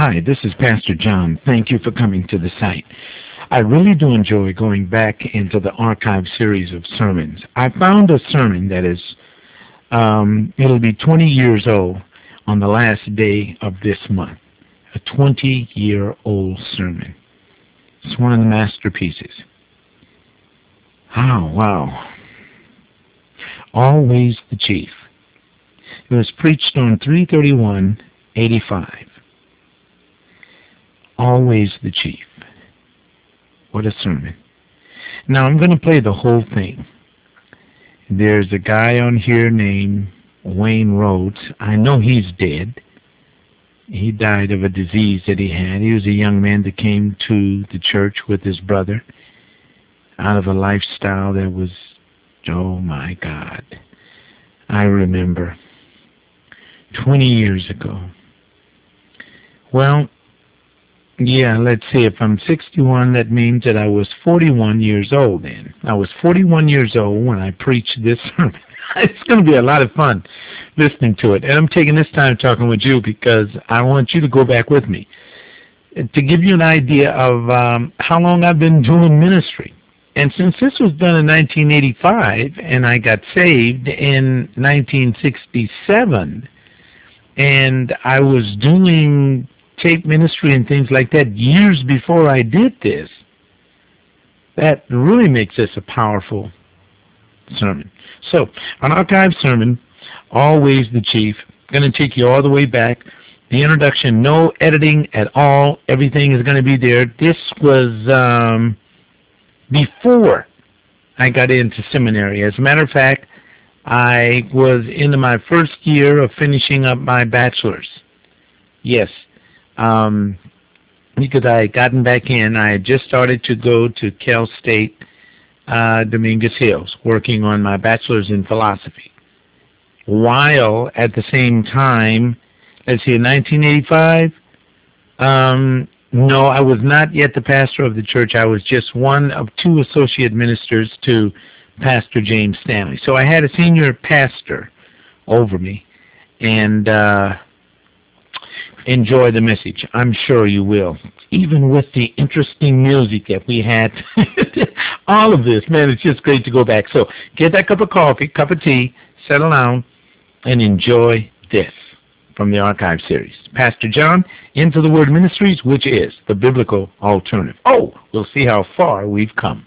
Hi, this is Pastor John. Thank you for coming to the site. I really do enjoy going back into the archive series of sermons. I found a sermon that is, it'll be 20 years old on the last day of this month. A 20-year-old sermon. It's one of the masterpieces. Oh, wow. Always the Chief. It was preached on 3/31/85. Always the Chief. What a sermon. Now I'm going to play the whole thing. There's a guy on here named Wayne Rhodes. I know he's dead. He died of a disease that he had. He was a young man that came to the church with his brother out of a lifestyle that was, oh my God. I remember 20 years ago. Well, yeah, let's see. If I'm 61, that means that I was 41 years old then. I was 41 years old when I preached this sermon. It's going to be a lot of fun listening to it. And I'm taking this time talking with you because I want you to go back with me to give you an idea of how long I've been doing ministry. And since this was done in 1985 and I got saved in 1967, and I was doing tape ministry and things like that years before I did this, that really makes this a powerful sermon. So, an archive sermon, Always the Chief, going to take you all the way back. The introduction, no editing at all. Everything is going to be there. This was before I got into seminary. As a matter of fact, I was into my first year of finishing up my bachelor's. Yes, because I had gotten back in. I had just started to go to Cal State Dominguez Hills, working on my bachelor's in philosophy. While at the same time, let's see, in 1985, no, I was not yet the pastor of the church. I was just one of two associate ministers to Pastor James Stanley. So I had a senior pastor over me, and enjoy the message. I'm sure you will. Even with the interesting music that we had, all of this, man, it's just great to go back. So get that cup of coffee, cup of tea, settle down, and enjoy this from the archive series. Pastor John, Into the Word Ministries, which is the biblical alternative. Oh, we'll see how far we've come.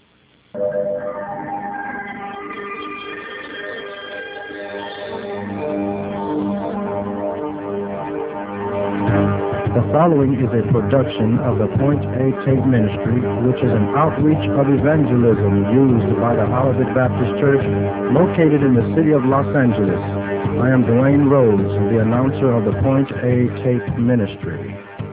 The following is a production of the Point A Tape Ministry, which is an outreach of evangelism used by the Olivet Baptist Church located in the city of Los Angeles. I am Dwayne Rhodes, the announcer of the Point A Tape Ministry.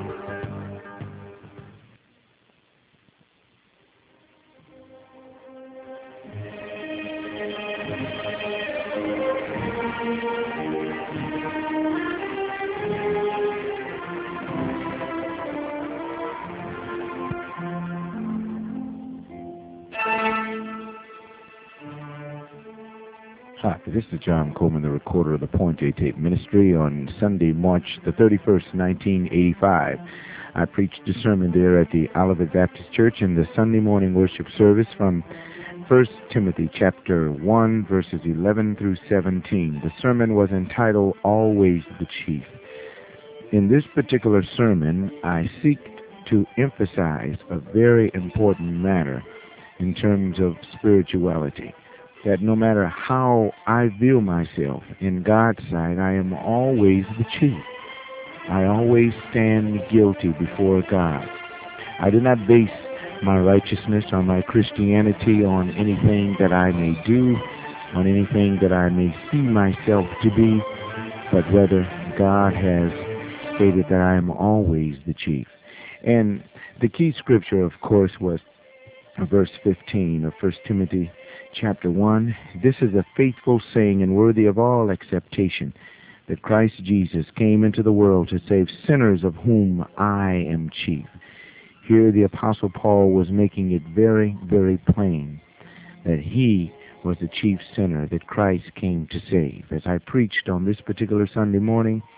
Hi, this is John Coleman, the recorder of the Point A Tape Ministry. On Sunday, March the 31st, 1985, I preached a sermon there at the Olivet Baptist Church in the Sunday morning worship service from 1 Timothy chapter 1, verses 11 through 17. The sermon was entitled, Always the Chief. In this particular sermon, I seek to emphasize a very important matter in terms of spirituality. That no matter how I view myself in God's sight, I am always the chief. I always stand guilty before God. I do not base my righteousness or my Christianity on anything that I may do, on anything that I may see myself to be, but rather God has stated that I am always the chief. And the key scripture, of course, was verse 15 of 1 Timothy chapter 1, this is a faithful saying and worthy of all acceptation, that Christ Jesus came into the world to save sinners, of whom I am chief. Here the Apostle Paul was making it very, very plain that he was the chief sinner that Christ came to save. As I preached on this particular Sunday morning,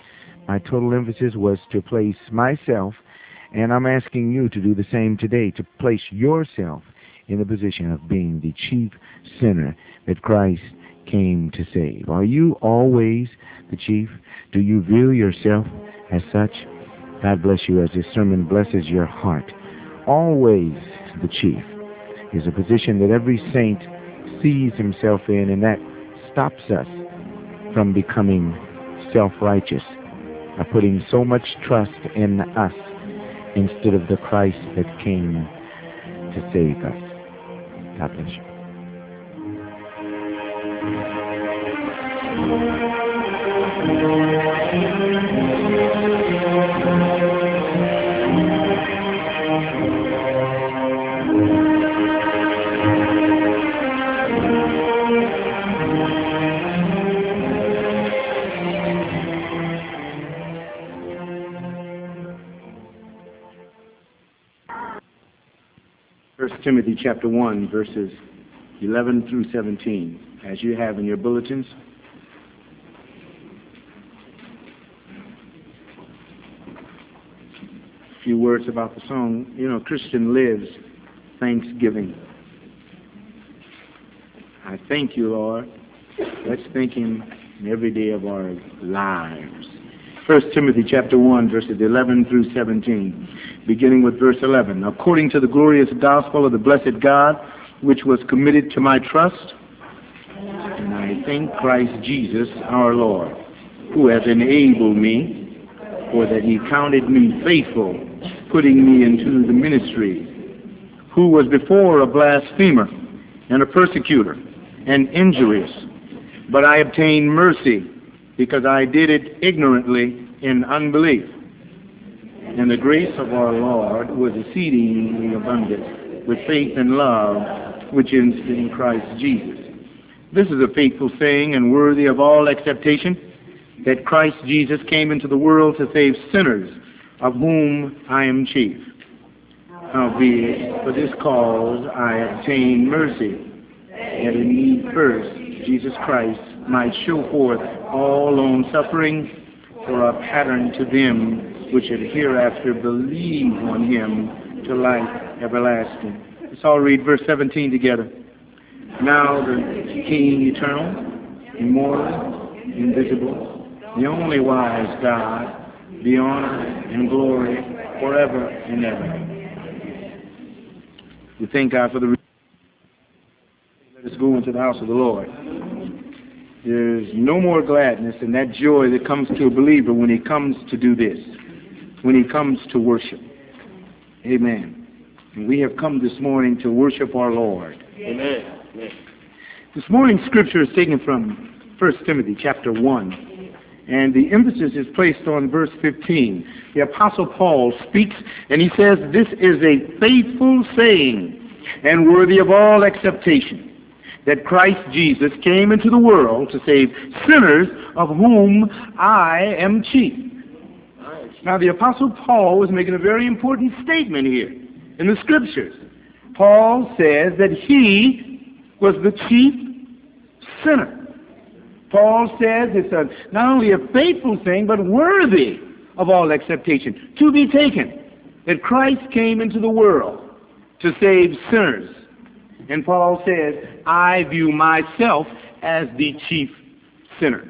My total emphasis was to place myself, and I'm asking you to do the same today, to place yourself in the position of being the chief sinner that Christ came to save. Are you always the chief? Do you view yourself as such? God bless you as this sermon blesses your heart. Always the chief is a position that every saint sees himself in, and that stops us from becoming self-righteous, by putting so much trust in us instead of the Christ that came to save us. God bless you. First Timothy chapter 1, verses 11 through 17, as you have in your bulletins. A few words about the song. You know, Christian lives thanksgiving. I thank you, Lord. Let's thank Him in every day of our lives. First Timothy chapter 1, verses 11 through 17, beginning with verse 11. According to the glorious gospel of the blessed God, which was committed to my trust, and I thank Christ Jesus our Lord, who has enabled me, for that He counted me faithful, putting me into the ministry, who was before a blasphemer and a persecutor and injurious, but I obtained mercy, because I did it ignorantly in unbelief. And the grace of our Lord was exceedingly abundant with faith and love, which is in Christ Jesus. This is a faithful saying and worthy of all acceptation, that Christ Jesus came into the world to save sinners, of whom I am chief. Howbeit, for this cause I obtained mercy, that in me first Jesus Christ might show forth all long suffering for a pattern to them which should hereafter believe on Him to life everlasting. Let's all read verse 17 together. Now the King eternal, immortal, invisible, the only wise God, be honor and glory forever and ever. We thank God for the. Let us go into the house of the Lord. There's no more gladness than that joy that comes to a believer when he comes to do this, when he comes to worship. Amen. And we have come this morning to worship our Lord. Amen. Amen. This morning's scripture is taken from 1 Timothy chapter 1, and the emphasis is placed on verse 15. The Apostle Paul speaks, and he says, this is a faithful saying and worthy of all acceptation, that Christ Jesus came into the world to save sinners, of whom I am chief. Now, the Apostle Paul was making a very important statement here in the Scriptures. Paul says that he was the chief sinner. Paul says it's not only a faithful thing, but worthy of all acceptation, to be taken, that Christ came into the world to save sinners. And Paul says, I view myself as the chief sinner.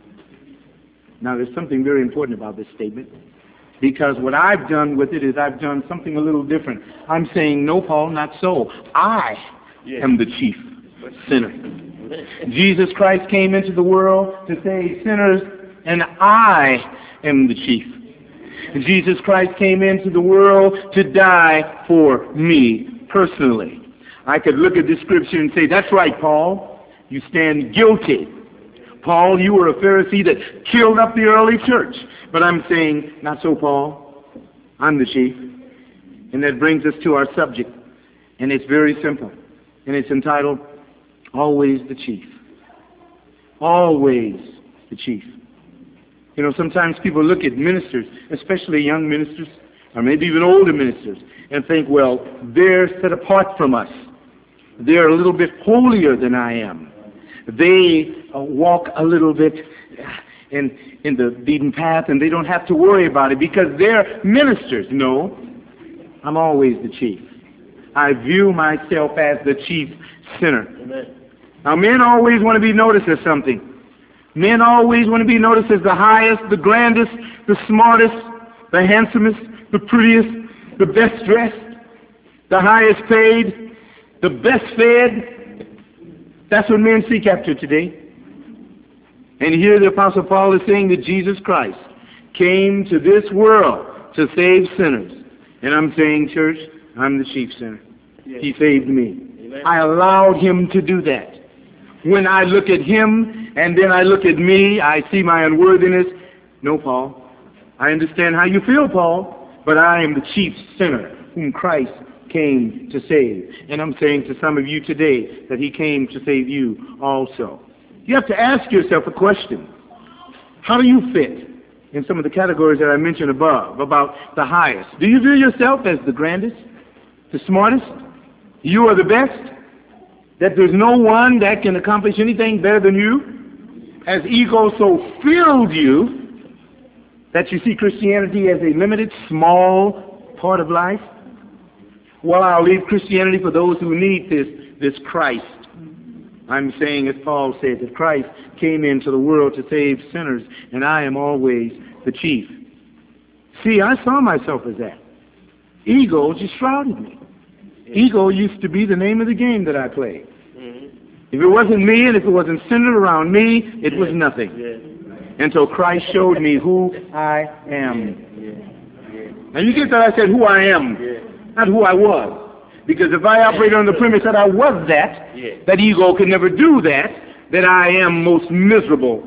Now, there's something very important about this statement, because what I've done with it is I've done something a little different. I'm saying, no, Paul, not so. I am the chief sinner. Jesus Christ came into the world to save sinners, and I am the chief. Jesus Christ came into the world to die for me personally. I could look at this scripture and say, that's right, Paul, you stand guilty. Paul, you were a Pharisee that killed up the early church. But I'm saying, not so, Paul. I'm the chief. And that brings us to our subject. And it's very simple. And it's entitled, Always the Chief. Always the chief. You know, sometimes people look at ministers, especially young ministers, or maybe even older ministers, and think, well, they're set apart from us. They're a little bit holier than I am. They walk a little bit in the beaten path, and they don't have to worry about it because they're ministers. No, I'm always the chief. I view myself as the chief sinner. Amen. Now, men always want to be noticed as something. Men always want to be noticed as the highest, the grandest, the smartest, the handsomest, the prettiest, the best dressed, the highest paid, the best fed. That's what men seek after today. And here the Apostle Paul is saying that Jesus Christ came to this world to save sinners. And I'm saying, church, I'm the chief sinner. Yes. He saved me. Amen. I allowed him to do that. When I look at him and then I look at me, I see my unworthiness. No, Paul. I understand how you feel, Paul, but I am the chief sinner whom Christ came to save. And I'm saying to some of you today that he came to save you also. You have to ask yourself a question. How do you fit in some of the categories that I mentioned above about the highest? Do you view yourself as the grandest, the smartest? You are the best? That there's no one that can accomplish anything better than you? Has ego so filled you that you see Christianity as a limited, small part of life? Well, I'll leave Christianity for those who need this Christ. I'm saying, as Paul said, that Christ came into the world to save sinners, and I am always the chief. See, I saw myself as that. Ego just shrouded me. Ego used to be the name of the game that I played. If it wasn't me and if it wasn't centered around me, it was nothing. Until Christ showed me who I am. Now you get that I said who I am, not who I was. Because if I operated on the premise that I was that ego could never do that, then I am most miserable.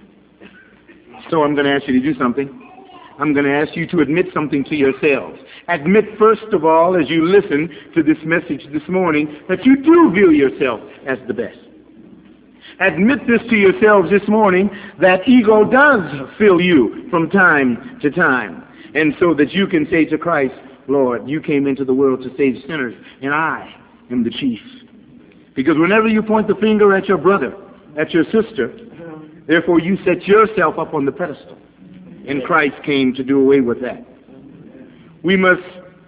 So I'm going to ask you to do something. I'm going to ask you to admit something to yourselves. Admit, first of all, as you listen to this message this morning, that you do view yourself as the best. Admit this to yourselves this morning, that ego does fill you from time to time. And so that you can say to Christ, Lord, you came into the world to save sinners, and I am the chief. Because whenever you point the finger at your brother, at your sister, therefore you set yourself up on the pedestal. And Christ came to do away with that. We must,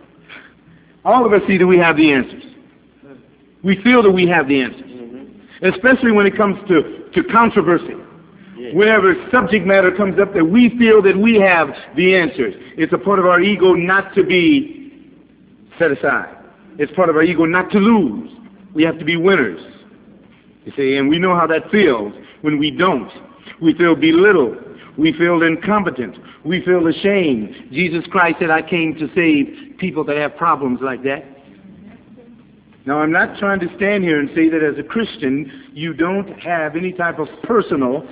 all of us see that we have the answers. We feel that we have the answers. Especially when it comes to controversy. Whenever subject matter comes up that we feel that we have the answers. It's a part of our ego not to be set aside. It's part of our ego not to lose. We have to be winners. You see, and we know how that feels when we don't. We feel belittled. We feel incompetent. We feel ashamed. Jesus Christ said, I came to save people that have problems like that. Now, I'm not trying to stand here and say that as a Christian, you don't have any type of personal,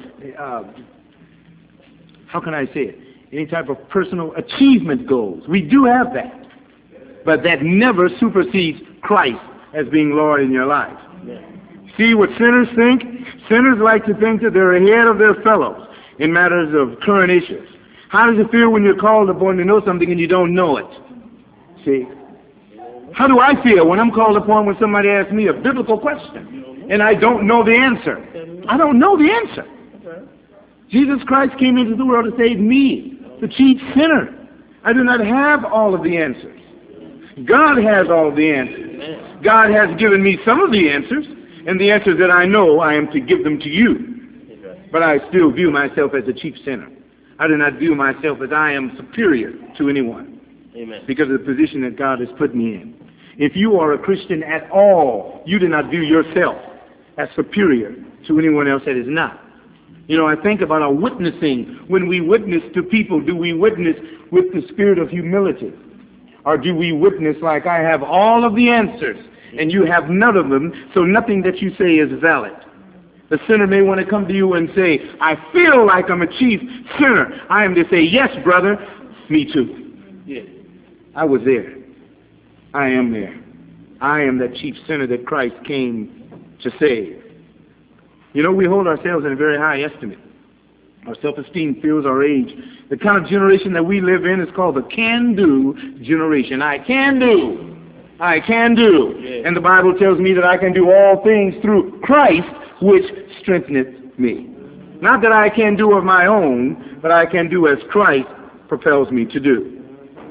how can I say it? Any type of personal achievement goals. We do have that. But that never supersedes Christ as being Lord in your life. See what sinners think? Sinners like to think that they're ahead of their fellows in matters of current issues. How does it feel when you're called upon to know something and you don't know it? See? How do I feel when I'm called upon when somebody asks me a biblical question and I don't know the answer? I don't know the answer. Jesus Christ came into the world to save me, the chief sinner. I do not have all of the answers. God has all of the answers. God has given me some of the answers, and the answers that I know, I am to give them to you. But I still view myself as a chief sinner. I do not view myself as I am superior to anyone. Amen. Because of the position that God has put me in. If you are a Christian at all, you do not view yourself as superior to anyone else that is not. You know, I think about our witnessing. When we witness to people, do we witness with the spirit of humility? Or do we witness like I have all of the answers and you have none of them, so nothing that you say is valid? The sinner may want to come to you and say, I feel like I'm a chief sinner. I am to say, yes, brother, me too. Yeah. I was there. I am there. I am that chief sinner that Christ came to save. You know, we hold ourselves in a very high estimate. Our self-esteem fills our age. The kind of generation that we live in is called the can-do generation. I can do. I can do. Yeah. And the Bible tells me that I can do all things through Christ, which strengtheneth me. Not that I can do of my own, but I can do as Christ propels me to do.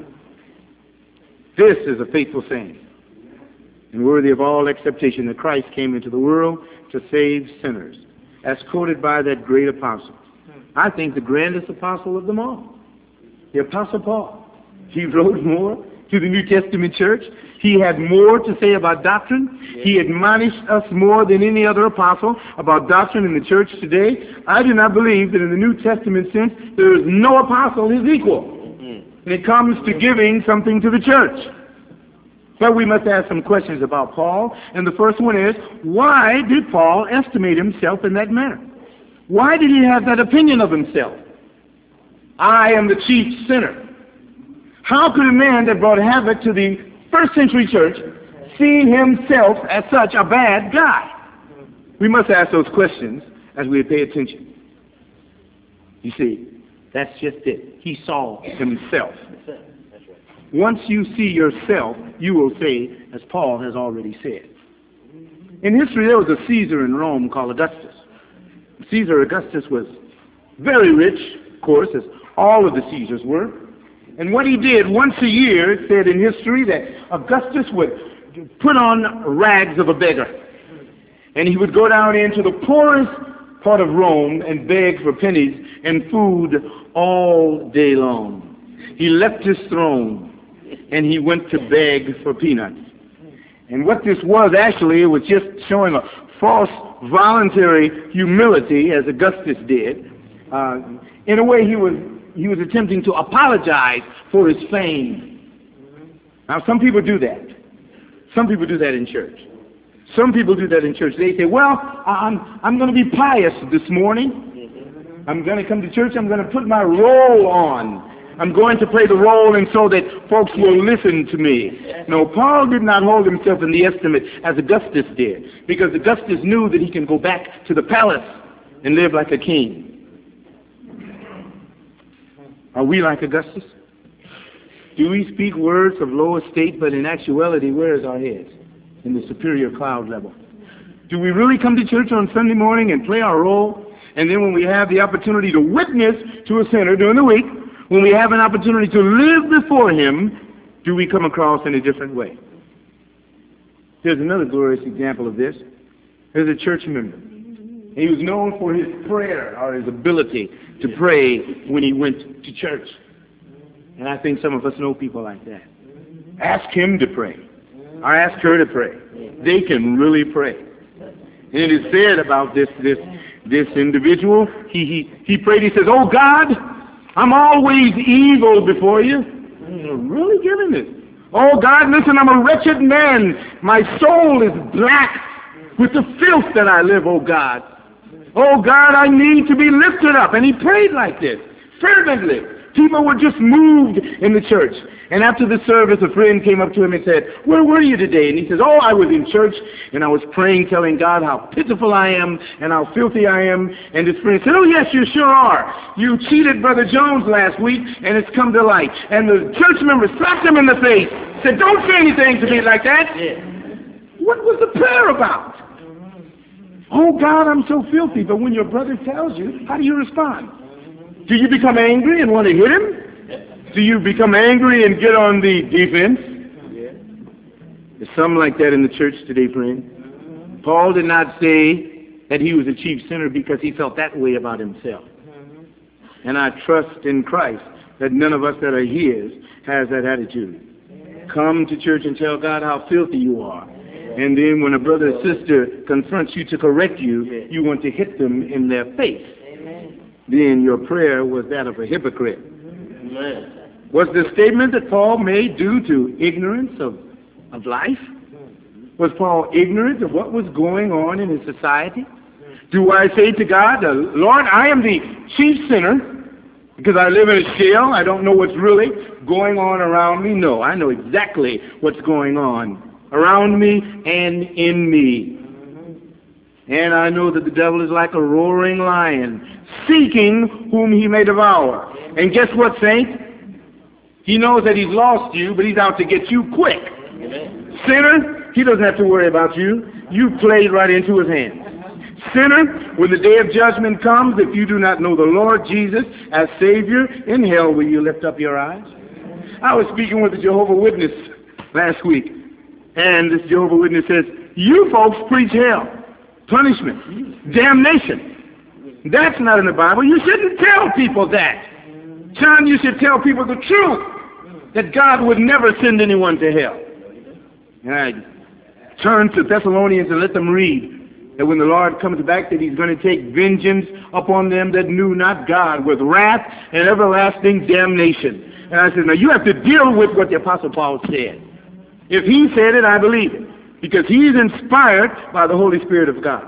This is a faithful saying and worthy of all acceptation, that Christ came into the world to save sinners, as quoted by that great apostle. I think the grandest apostle of them all, the Apostle Paul. He wrote more to the New Testament church. He had more to say about doctrine. He admonished us more than any other apostle about doctrine in the church today. I do not believe that in the New Testament sense there is no apostle his equal when it comes to giving something to the church. But we must ask some questions about Paul, and the first one is, why did Paul estimate himself in that manner? Why did he have that opinion of himself? I am the chief sinner. How could a man that brought havoc to the first century church see himself as such a bad guy? We must ask those questions as we pay attention. You see, that's just it. He saw himself. Once you see yourself, you will say, as Paul has already said. In history, there was a Caesar in Rome called Augustus. Caesar Augustus was very rich, of course, as all of the Caesars were. And what he did once a year, it said in history that Augustus would put on rags of a beggar. And he would go down into the poorest part of Rome and beg for pennies and food all day long. He left his throne and he went to beg for peanuts. And what this was actually, it was just showing a false voluntary humility, as Augustus did. In a way, he was attempting to apologize for his fame. Now, some people do that. Some people do that in church. Some people do that in church. They say, well, I'm going to be pious this morning. I'm going to come to church. I'm going to put my robe on. I'm going to play the role and so that folks will listen to me. No, Paul did not hold himself in the estimate as Augustus did, because Augustus knew that he can go back to the palace and live like a king. Are we like Augustus? Do we speak words of low estate, but in actuality, where is our heads? In the superior cloud level. Do we really come to church on Sunday morning and play our role, and then when we have the opportunity to witness to a sinner during the week, when we have an opportunity to live before him, do we come across in a different way? There's another glorious example of this. There's a church member. He was known for his prayer, or his ability to pray when he went to church. And I think some of us know people like that. Ask him to pray, or ask her to pray. They can really pray. And it is said about this individual, he prayed, he says, "Oh God, I'm always evil before you." Really giving this. "Oh God, listen, I'm a wretched man. My soul is black with the filth that I live, oh God. Oh God, I need to be lifted up." And he prayed like this, fervently. People were just moved in the church. And after the service, a friend came up to him and said, "Where were you today?" And he says, "Oh, I was in church, and I was praying, telling God how pitiful I am and how filthy I am." And his friend said, "Oh, yes, you sure are. You cheated Brother Jones last week, and it's come to light." And the church member slapped him in the face, said, "Don't say anything to me like that." What was the prayer about? "Oh, God, I'm so filthy." But when your brother tells you, how do you respond? Do you become angry and want to hit him? Do you become angry and get on the defense? There's some like that in the church today, friend. Paul did not say that he was a chief sinner because he felt that way about himself. And I trust in Christ that none of us that are his has that attitude. Come to church and tell God how filthy you are. And then when a brother or sister confronts you to correct you, you want to hit them in their face. Then your prayer was that of a hypocrite. Was the statement that Paul made due to ignorance of life? Was Paul ignorant of what was going on in his society? Do I say to God, "Lord, I am the chief sinner because I live in a shell. I don't know what's really going on around me"? No, I know exactly what's going on around me and in me. And I know that the devil is like a roaring lion, seeking whom he may devour. And guess what, saint? He knows that he's lost you, but he's out to get you quick. Sinner, he doesn't have to worry about you. You played right into his hands. Sinner, when the day of judgment comes, if you do not know the Lord Jesus as Savior, in hell will you lift up your eyes? I was speaking with a Jehovah's Witness last week, and this Jehovah's Witness says, you folks preach hell, punishment, damnation. That's not in the Bible. You shouldn't tell people that. John, you should tell people the truth, that God would never send anyone to hell. And I turn to Thessalonians and let them read that when the Lord comes back, that he's going to take vengeance upon them that knew not God with wrath and everlasting damnation. And I said, now you have to deal with what the Apostle Paul said. If he said it, I believe it, because he is inspired by the Holy Spirit of God.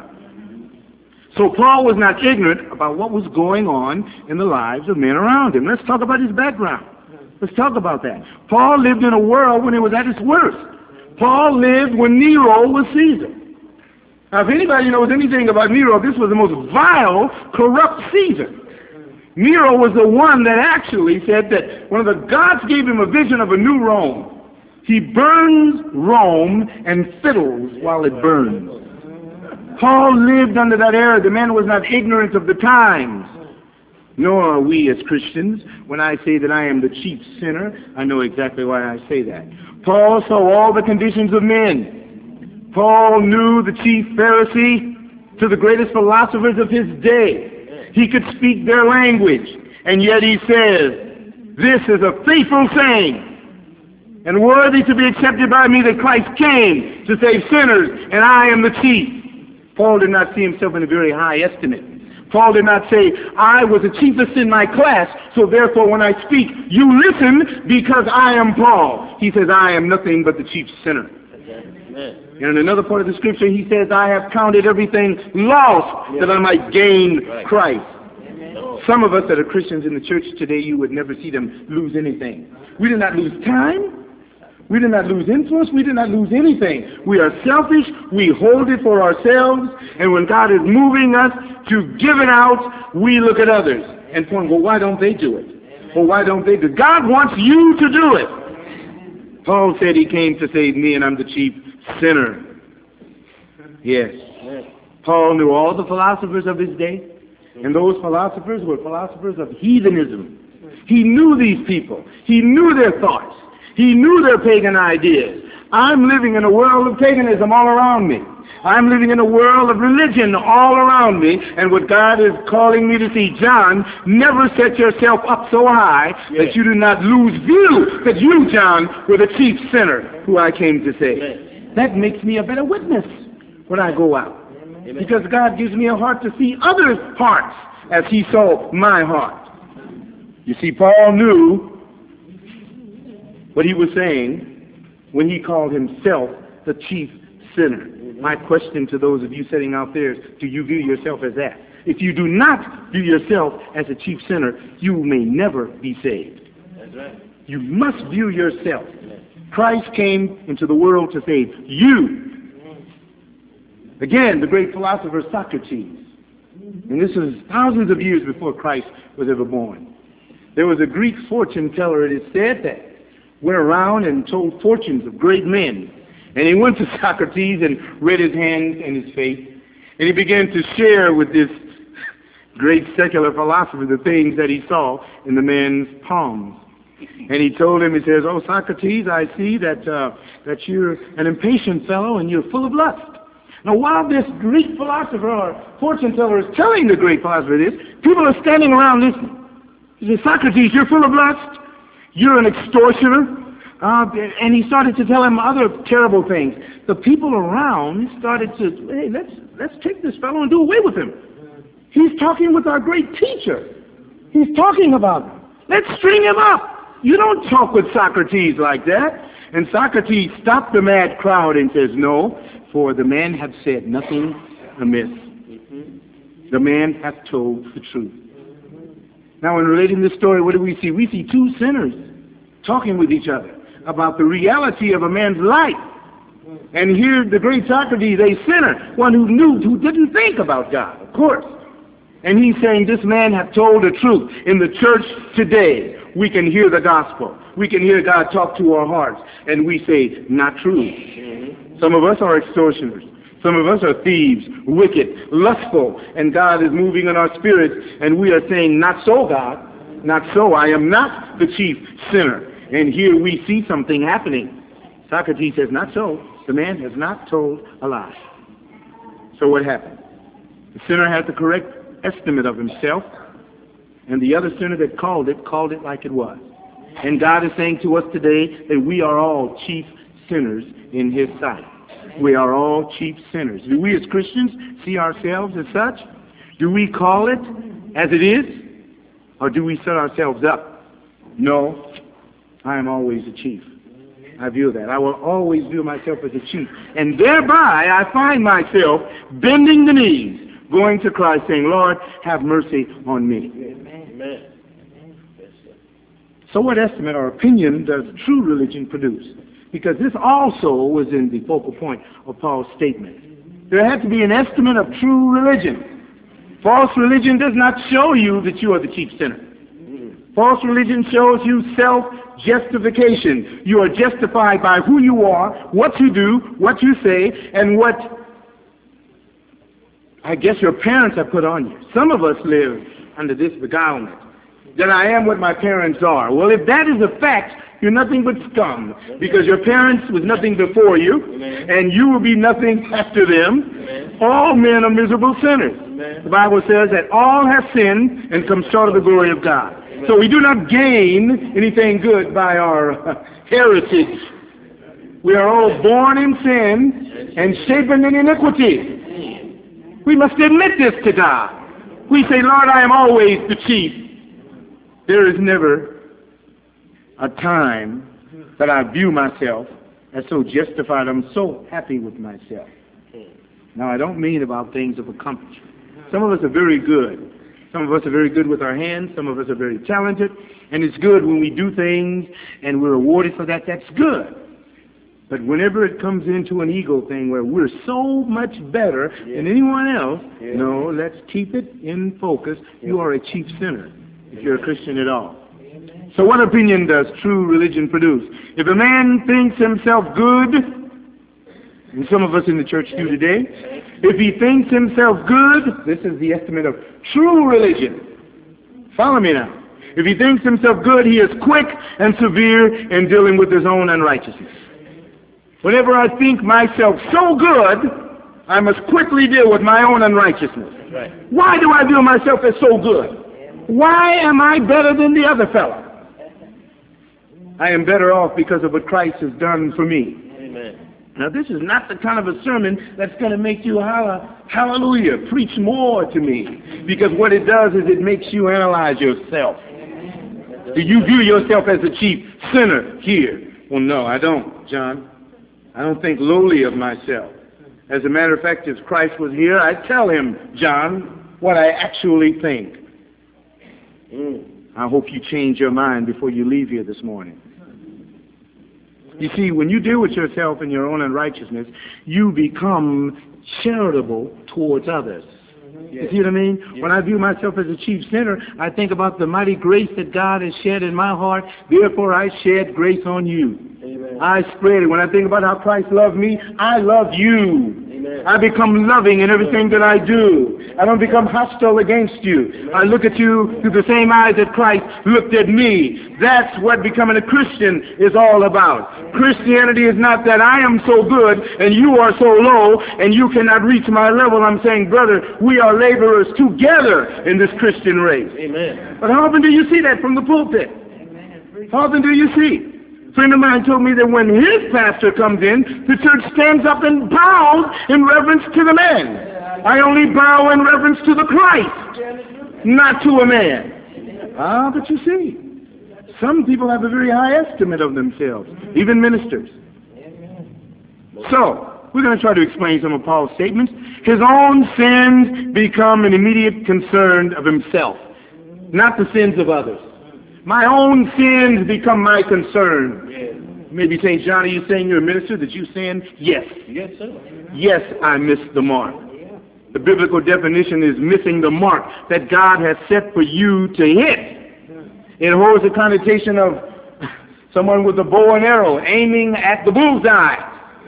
So Paul was not ignorant about what was going on in the lives of men around him. Let's talk about his background. Let's talk about that. Paul lived in a world when it was at its worst. Paul lived when Nero was Caesar. Now, if anybody knows anything about Nero, this was the most vile, corrupt Caesar. Nero was the one that actually said that one of the gods gave him a vision of a new Rome. He burns Rome and fiddles while it burns. Paul lived under that era. The man was not ignorant of the times. Nor are we as Christians. When I say that I am the chief sinner, I know exactly why I say that. Paul saw all the conditions of men. Paul knew the chief Pharisee to the greatest philosophers of his day. He could speak their language, and yet he says, this is a faithful saying, and worthy to be accepted by me, that Christ came to save sinners, and I am the chief. Paul did not see himself in a very high estimate. Paul did not say, I was the chiefest in my class, so therefore when I speak, you listen because I am Paul. He says, I am nothing but the chief sinner. And in another part of the scripture, he says, I have counted everything lost that I might gain Christ. Some of us that are Christians in the church today, you would never see them lose anything. We did not lose time. We did not lose influence. We did not lose anything. We are selfish. We hold it for ourselves. And when God is moving us to give it out, we look at others and point, well, why don't they do it? Well, why don't they do it? God wants you to do it. Paul said he came to save me, and I'm the chief sinner. Yes. Paul knew all the philosophers of his day, and those philosophers were philosophers of heathenism. He knew these people. He knew their thoughts. He knew their pagan ideas. I'm living in a world of paganism all around me. I'm living in a world of religion all around me, and what God is calling me to see, John, never set yourself up so high that you do not lose view that you, John, were the chief sinner who I came to save. That makes me a better witness when I go out, because God gives me a heart to see others' hearts as he saw my heart. You see, Paul knew what he was saying when he called himself the chief sinner. My question to those of you sitting out there is, do you view yourself as that? If you do not view yourself as a chief sinner, you may never be saved. That's right. You must view yourself. Christ came into the world to save you. Again, the great philosopher Socrates, and this is thousands of years before Christ was ever born. There was a Greek fortune teller, it is said, that went around and told fortunes of great men. And he went to Socrates and read his hands and his face. And he began to share with this great secular philosopher the things that he saw in the man's palms. And he told him, he says, oh, Socrates, I see that you're an impatient fellow and you're full of lust. Now, while this Greek philosopher or fortune teller is telling the great philosopher this, people are standing around listening. He says, Socrates, you're full of lust. You're an extortioner. And he started to tell him other terrible things. The people around started to, hey, let's take this fellow and do away with him. He's talking with our great teacher. He's talking about him. Let's string him up. You don't talk with Socrates like that. And Socrates stopped the mad crowd and says, no, for the man hath said nothing amiss. The man hath told the truth. Now, in relating this story, what do we see? We see two sinners talking with each other about the reality of a man's life. And here the great Socrates, a sinner, one who didn't think about God, of course. And he's saying this man hath told the truth. In the church today, we can hear the gospel. We can hear God talk to our hearts. And we say, not true. Some of us are extortioners. Some of us are thieves, wicked, lustful, and God is moving in our spirits, and we are saying, not so, God, not so. I am not the chief sinner. And here we see something happening. Socrates says, not so. The man has not told a lie. So what happened? The sinner had the correct estimate of himself, and the other sinner that called it like it was. And God is saying to us today that we are all chief sinners in his sight. We are all chief sinners. Do we as Christians see ourselves as such? Do we call it as it is? Or do we set ourselves up? No, I am always a chief. I view that. I will always view myself as a chief. And thereby I find myself bending the knees, going to Christ saying, Lord, have mercy on me. Amen. So what estimate or opinion does true religion produce? Because this also was in the focal point of Paul's statement. There had to be an estimate of true religion. False religion does not show you that you are the chief sinner. False religion shows you self-justification. You are justified by who you are, what you do, what you say, and what I guess your parents have put on you. Some of us live under this beguilement, that I am what my parents are. Well, if that is a fact, you're nothing but scum, because your parents was nothing before you, and you will be nothing after them. All men are miserable sinners. The Bible says that all have sinned and come short of the glory of God. So we do not gain anything good by our heritage. We are all born in sin and shapen in iniquity. We must admit this to God. We say, Lord, I am always the chief. There is never a time that I view myself as so justified. I'm so happy with myself. Now, I don't mean about things of accomplishment. Some of us are very good. Some of us are very good with our hands. Some of us are very talented. And it's good when we do things and we're rewarded for that. That's good. But whenever it comes into an ego thing where we're so much better than anyone else, no, let's keep it in focus. You are a chief sinner if you're a Christian at all. So what opinion does true religion produce? If a man thinks himself good, and some of us in the church do today, if he thinks himself good, this is the estimate of true religion. Follow me now. If he thinks himself good, he is quick and severe in dealing with his own unrighteousness. Whenever I think myself so good, I must quickly deal with my own unrighteousness. Right. Why do I view myself as so good? Why am I better than the other fellow? I am better off because of what Christ has done for me. Amen. Now, this is not the kind of a sermon that's going to make you holler, hallelujah, preach more to me. Because what it does is it makes you analyze yourself. Do you view yourself as a chief sinner here? Well, no, I don't, John. I don't think lowly of myself. As a matter of fact, if Christ was here, I'd tell him, John, what I actually think. I hope you change your mind before you leave here this morning. You see, when you deal with yourself and your own unrighteousness, you become charitable towards others. You see what I mean? When I view myself as a chief sinner, I think about the mighty grace that God has shed in my heart. Therefore, I shed grace on you. Amen. I spread it. When I think about how Christ loved me, I love you. Amen. I become loving in everything that I do. I don't become hostile against you. Amen. I look at you through the same eyes that Christ looked at me. That's what becoming a Christian is all about. Christianity is not that I am so good and you are so low and you cannot reach my level. I'm saying, brother, we are laborers together in this Christian race. Amen. But how often do you see that from the pulpit? Amen. How often do you see? A friend of mine told me that when his pastor comes in, the church stands up and bows in reverence to the man. I only bow in reverence to the Christ, not to a man. But you see, some people have a very high estimate of themselves, even ministers. So, we're going to try to explain some of Paul's statements. His own sins become an immediate concern of himself, not the sins of others. My own sins become my concern. Maybe saying, John, are you saying you're a minister that you sin? Yes. Yes, sir. Yes, I missed the mark. The biblical definition is missing the mark that God has set for you to hit. It holds the connotation of someone with a bow and arrow aiming at the bullseye.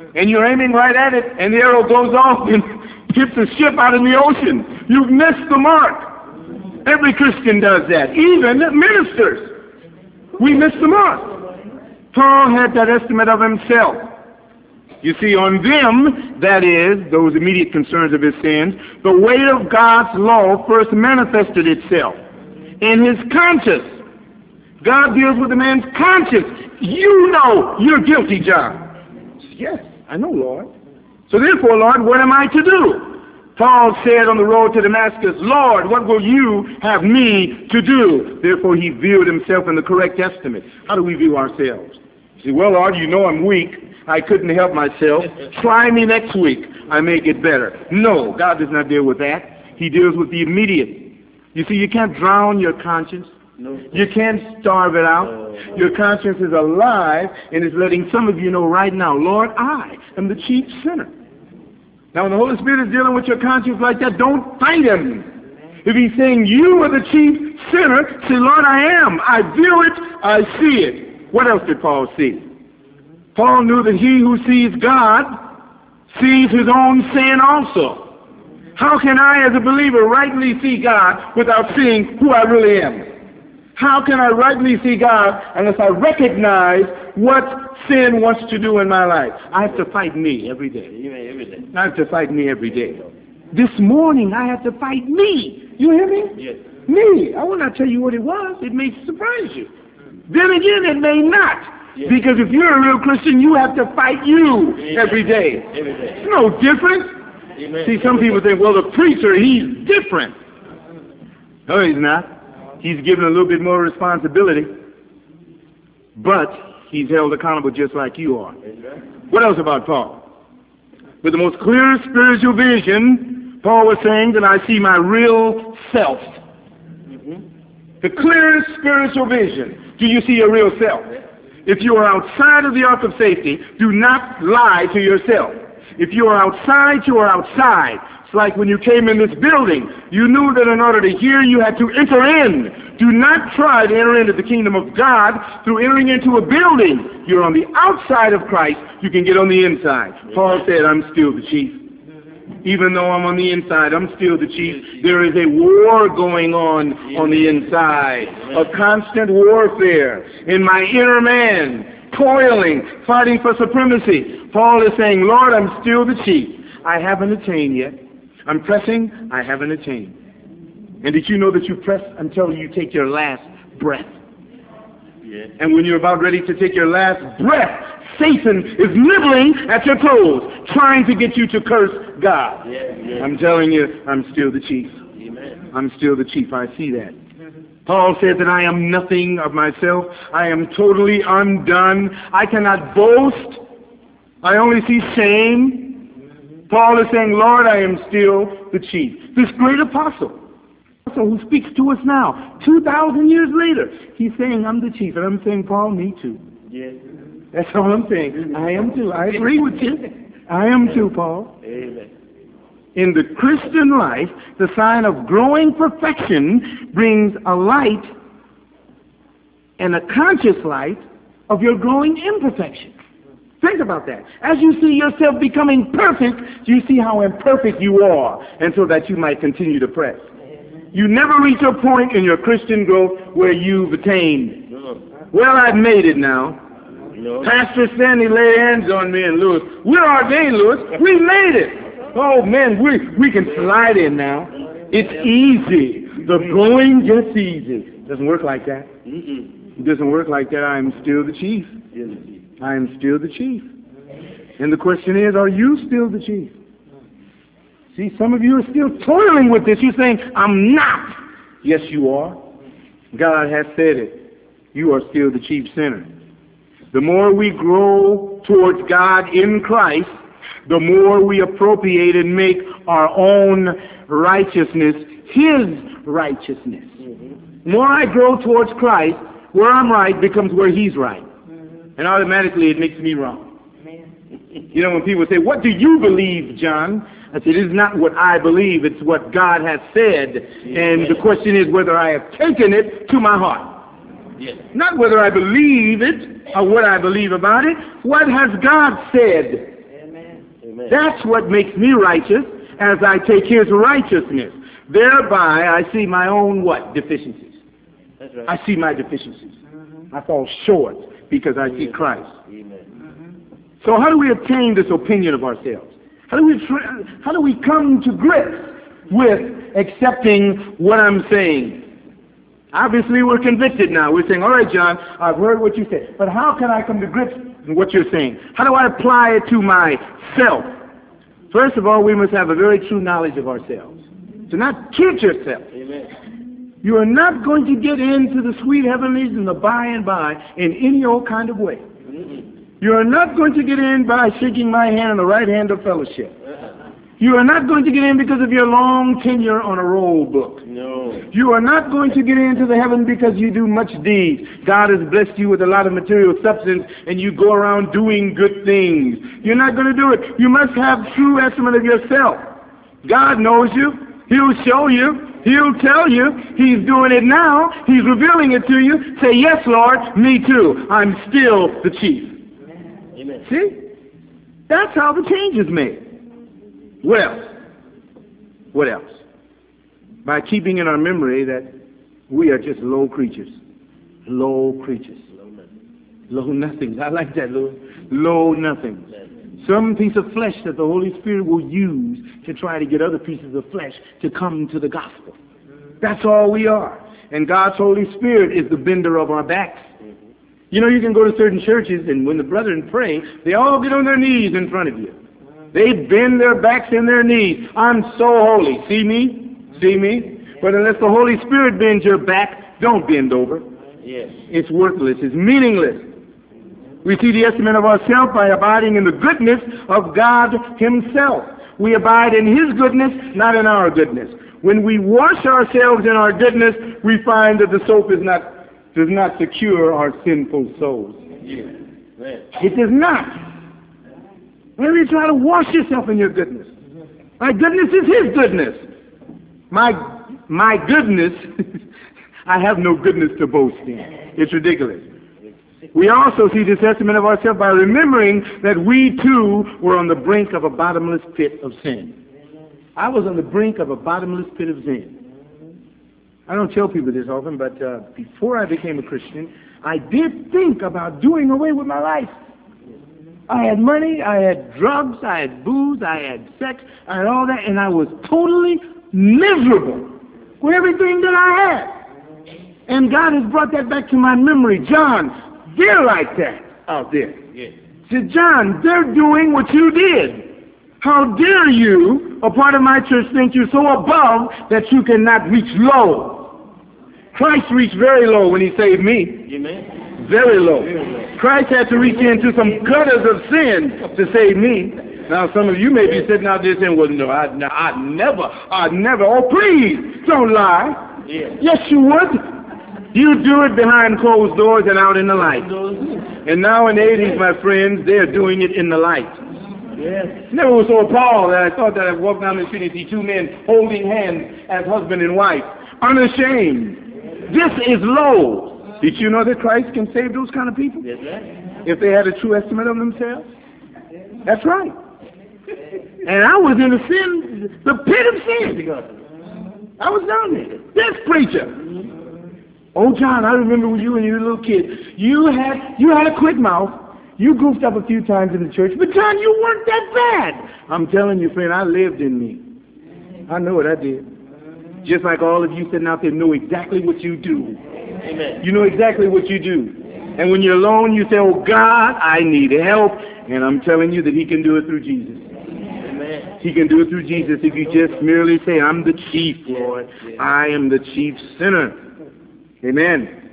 and you're aiming right at it, and the arrow goes off and hits a ship out in the ocean. You've missed the mark. Every Christian does that, even ministers. We miss the mark. Paul had that estimate of himself. You see, on them, that is, those immediate concerns of his sins, the weight of God's law first manifested itself in his conscience. God deals with a man's conscience. You know you're guilty, John. Yes, I know, Lord. So therefore, Lord, what am I to do? Paul said on the road to Damascus, Lord, what will you have me to do? Therefore, he viewed himself in the correct estimate. How do we view ourselves? You say, well, Lord, you know I'm weak. I couldn't help myself. Try me next week. I may get better. No, God does not deal with that. He deals with the immediate. You see, you can't drown your conscience. No. You can't starve it out. Your conscience is alive and is letting some of you know right now, Lord, I am the chief sinner. Now, when the Holy Spirit is dealing with your conscience like that, don't fight him. If he's saying you are the chief sinner, say, Lord, I am. I view it. I see it. What else did Paul see? Paul knew that he who sees God sees his own sin also. How can I, as a believer, rightly see God without seeing who I really am? How can I rightly see God unless I recognize what sin wants to do in my life? I have to fight me every day. I have to fight me every day. This morning, I have to fight me. You hear me? Yes. Me. I will not tell you what it was. It may surprise you. Then again, it may not. Yes. Because if you're a real Christian, you have to fight you every day. It's no different. Amen. See, some people think, well, the preacher, he's different. No, he's not. He's given a little bit more responsibility, but he's held accountable just like you are. What else about Paul? With the most clear spiritual vision, Paul was saying that I see my real self. The clearest spiritual vision. Do you see your real self? If you are outside of the ark of safety, do not lie to yourself. If you are outside, you are outside. It's like when you came in this building, you knew that in order to hear, you had to enter in. Do not try to enter into the kingdom of God through entering into a building. You're on the outside of Christ. You can get on the inside. Paul said, I'm still the chief. Even though I'm on the inside, I'm still the chief. There is a war going on the inside. A constant warfare in my inner man, toiling, fighting for supremacy. Paul is saying, Lord, I'm still the chief. I haven't attained yet. I'm pressing, I haven't attained. And did you know that you press until you take your last breath? Yeah. And when you're about ready to take your last breath, Satan is nibbling at your toes, trying to get you to curse God. Yeah. I'm telling you, I'm still the chief. Amen. I'm still the chief. I see that. Paul said that I am nothing of myself. I am totally undone. I cannot boast. I only see shame. Paul is saying, Lord, I am still the chief. This great apostle who speaks to us now, 2,000 years later, he's saying, I'm the chief. And I'm saying, Paul, me too. Yes. That's all I'm saying. I am too. I agree with you. I am too, Paul. Amen. In the Christian life, the sign of growing perfection brings a light and a conscious light of your growing imperfection. Think about that. As you see yourself becoming perfect, you see how imperfect you are, and so that you might continue to press. You never reach a point in your Christian growth where you've attained. Well, I've made it now. Pastor Stanley laid hands on me and Lewis. We're ordained, Lewis. We made it. Oh, man, we can slide in now. It's easy. The going gets easy. It doesn't work like that. It doesn't work like that. I am still the chief. I am still the chief. And the question is, are you still the chief? See, some of you are still toiling with this. You're saying, I'm not. Yes, you are. God has said it. You are still the chief sinner. The more we grow towards God in Christ, the more we appropriate and make our own righteousness His righteousness. The more I grow towards Christ, where I'm right becomes where He's right. And automatically it makes me wrong. You know, when people say, what do you believe, John? I said, it is not what I believe, it's what God has said. And the question is whether I have taken it to my heart. Yes. Not whether I believe it or what I believe about it. What has God said? Amen. That's what makes me righteous, as I take his righteousness. Thereby, I see my own what? Deficiencies. That's right. I see my deficiencies. I fall short because I see Christ. Amen. So how do we obtain this opinion of ourselves? How do we come to grips with accepting what I'm saying? Obviously, we're convicted now. We're saying, all right, John, I've heard what you said. But how can I come to grips with what you're saying? How do I apply it to myself? First of all, we must have a very true knowledge of ourselves. Do not kid yourself. Amen. You are not going to get into the sweet heavenlies and the by and by in any old kind of way. You are not going to get in by shaking my hand on the right hand of fellowship. You are not going to get in because of your long tenure on a roll book. No. You are not going to get into the heaven because you do much deeds. God has blessed you with a lot of material substance and you go around doing good things. You're not going to do it. You must have true estimate of yourself. God knows you. He'll show you. He'll tell you. He's doing it now. He's revealing it to you. Say, yes, Lord, me too. I'm still the chief. Amen. See? That's how the change is made. What else? What else? By keeping in our memory that we are just low creatures. Low creatures. Low nothings. I like that, low nothings. Some piece of flesh that the Holy Spirit will use to try to get other pieces of flesh to come to the gospel. That's all we are. And God's Holy Spirit is the bender of our backs. You know, you can go to certain churches and when the brethren pray, they all get on their knees in front of you. They bend their backs and their knees. I'm so holy. See me? See me? But unless the Holy Spirit bends your back, don't bend over. Yes. It's worthless. It's meaningless. We see the estimate of ourselves by abiding in the goodness of God himself. We abide in his goodness, not in our goodness. When we wash ourselves in our goodness, we find that the soap does not secure our sinful souls. Yes. It does not. Whenever you try to wash yourself in your goodness. My goodness is his goodness. My goodness, I have no goodness to boast in. It's ridiculous. We also see this estimate of ourselves by remembering that we too were on the brink of a bottomless pit of sin. I was on the brink of a bottomless pit of sin. I don't tell people this often, but before I became a Christian, I did think about doing away with my life. I had money, I had drugs, I had booze, I had sex, I had all that, and I was totally miserable with everything that I had. And God has brought that back to my memory. John, they're like that out there. Yes. Said, John, they're doing what you did. How dare you, a part of my church, think you're so above that you cannot reach low? Christ reached very low when he saved me. Amen. Very low. Christ had to reach into some gutters of sin to save me. Now, some of you may be sitting out there saying, well, no, I'd never. Oh, please, don't lie. Yes, you would. You do it behind closed doors and out in the light. And nowadays, my friends, they're doing it in the light. Yes. Never was so appalled that I thought that I'd walk down the street and see two men holding hands as husband and wife, unashamed. This is low. Did you know that Christ can save those kind of people? Yes, if they had a true estimate of themselves? That's right. And I was in the pit of sin. I was down there. This preacher. Oh, John, I remember when you were a little kid. You had a quick mouth. You goofed up a few times in the church. But, John, you weren't that bad. I'm telling you, friend, I lived in me. I know what I did. Just like all of you sitting out there know exactly what you do. Amen. You know exactly what you do. And when you're alone, you say, oh, God, I need help. And I'm telling you that he can do it through Jesus. Amen. He can do it through Jesus if you just merely say, I'm the chief, Lord. I am the chief sinner. Amen.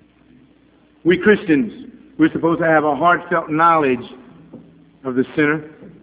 We Christians, we're supposed to have a heartfelt knowledge of the sinner.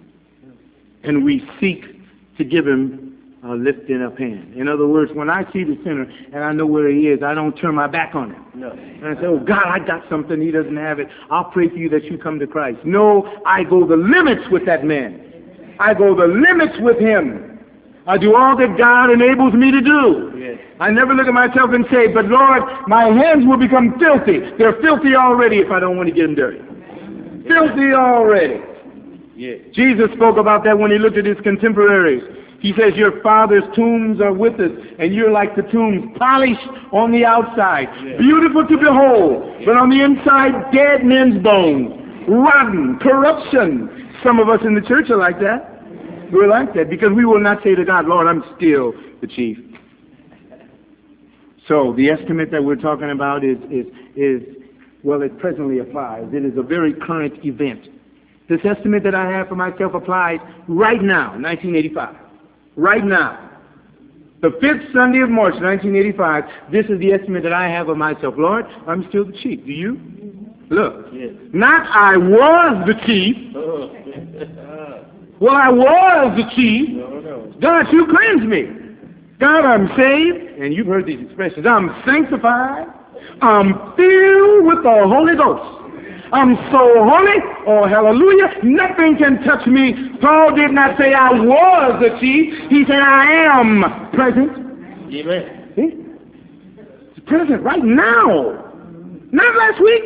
And we seek to give him a lifting up hand. In other words, when I see the sinner and I know where he is, I don't turn my back on him. No. And I say, oh, God, I got something. He doesn't have it. I'll pray for you that you come to Christ. No, I go the limits with that man. I go the limits with him. I do all that God enables me to do. Yes. I never look at myself and say, but Lord, my hands will become filthy. They're filthy already if I don't want to get them dirty. Yes. Filthy already. Yeah. Jesus spoke about that when he looked at his contemporaries. He says, your father's tombs are with us, and you're like the tombs, polished on the outside, beautiful to behold, but on the inside, dead men's bones, rotten, corruption. Some of us in the church are like that. We're like that because we will not say to God, Lord, I'm still the chief. So the estimate that we're talking about is well, it presently applies. It is a very current event. This estimate that I have for myself applies right now, 1985. Right now. The 5th Sunday of March, 1985, this is the estimate that I have of myself. Lord, I'm still the chief. Do you? Look. Yes. Not I was the chief. Well, I was the chief. No. God, you cleanse me. God, I'm saved. And you've heard these expressions. I'm sanctified. I'm filled with the Holy Ghost. I'm so holy, oh hallelujah, nothing can touch me. Paul did not say I was the chief. He said I am present. Amen. See? It's present right now. Not last week.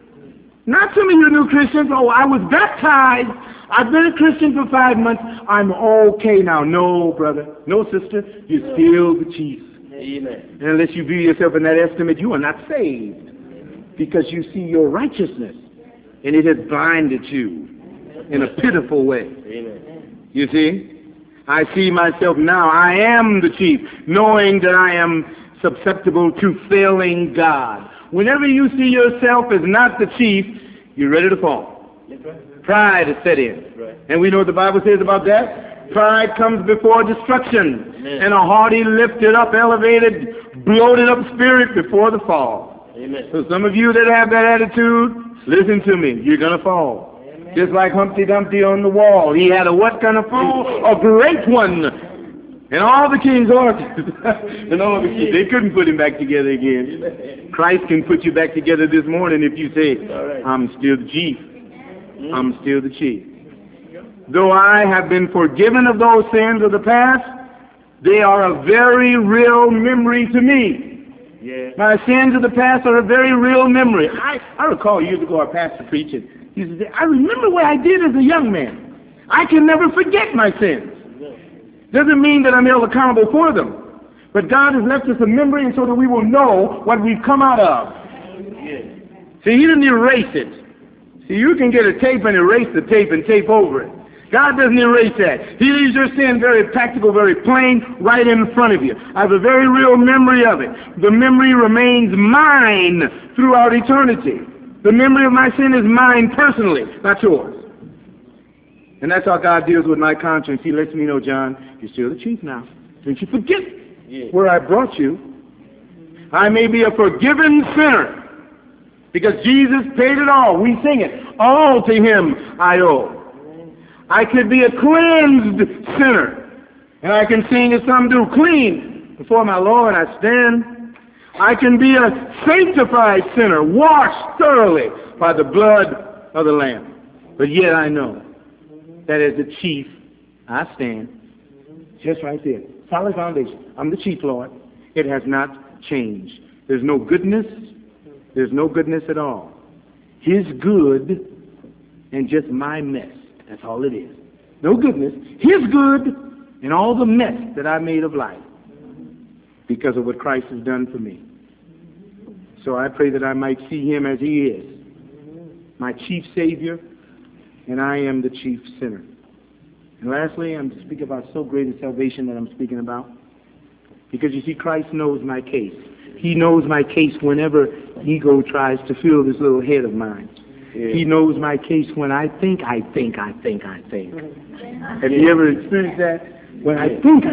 Not some of you new Christians. Oh, I was baptized. I've been a Christian for 5 months. I'm okay now. No, brother. No, sister. You're still the chief. Amen. And unless you view yourself in that estimate, you are not saved. Because you see your righteousness. And it has blinded you in a pitiful way. Amen. You see? I see myself now. I am the chief, knowing that I am susceptible to failing God. Whenever you see yourself as not the chief, you're ready to fall. Pride is set in. And we know what the Bible says about that. Pride comes before destruction. Amen. And a haughty, lifted up, elevated, bloated up spirit before the fall. Amen. So some of you that have that attitude, listen to me, you're going to fall. Amen. Just like Humpty Dumpty on the wall. He had a what kind of fall? A great one. And all the king's horses. And all the kings, they couldn't put him back together again. Christ can put you back together this morning if you say, I'm still the chief. I'm still the chief. Though I have been forgiven of those sins of the past, they are a very real memory to me. Yeah. My sins of the past are a very real memory. I recall years ago our pastor preaching. He said, I remember what I did as a young man. I can never forget my sins. Doesn't mean that I'm held accountable for them. But God has left us a memory so that we will know what we've come out of. Yeah. See, he didn't erase it. See, you can get a tape and erase the tape and tape over it. God doesn't erase that. He leaves your sin very practical, very plain, right in front of you. I have a very real memory of it. The memory remains mine throughout eternity. The memory of my sin is mine personally, not yours. And that's how God deals with my conscience. He lets me know, John, you're still the chief now. Don't you forget where I brought you. I may be a forgiven sinner because Jesus paid it all. We sing it. All to him I owe. I could be a cleansed sinner. And I can sing as some do, clean before my Lord I stand. I can be a sanctified sinner, washed thoroughly by the blood of the Lamb. But yet I know that as the chief, I stand just right there. Solid foundation. I'm the chief, Lord. It has not changed. There's no goodness. There's no goodness at all. His good and just my mess. That's all it is. No goodness. His good and all the mess that I made of life because of what Christ has done for me. So I pray that I might see him as he is, my chief Savior, and I am the chief sinner. And lastly, I'm speaking about so great a salvation that I'm speaking about. Because you see, Christ knows my case. He knows my case whenever ego tries to fill this little head of mine. Yeah. He knows my case when I think. Have you ever experienced that? When I think.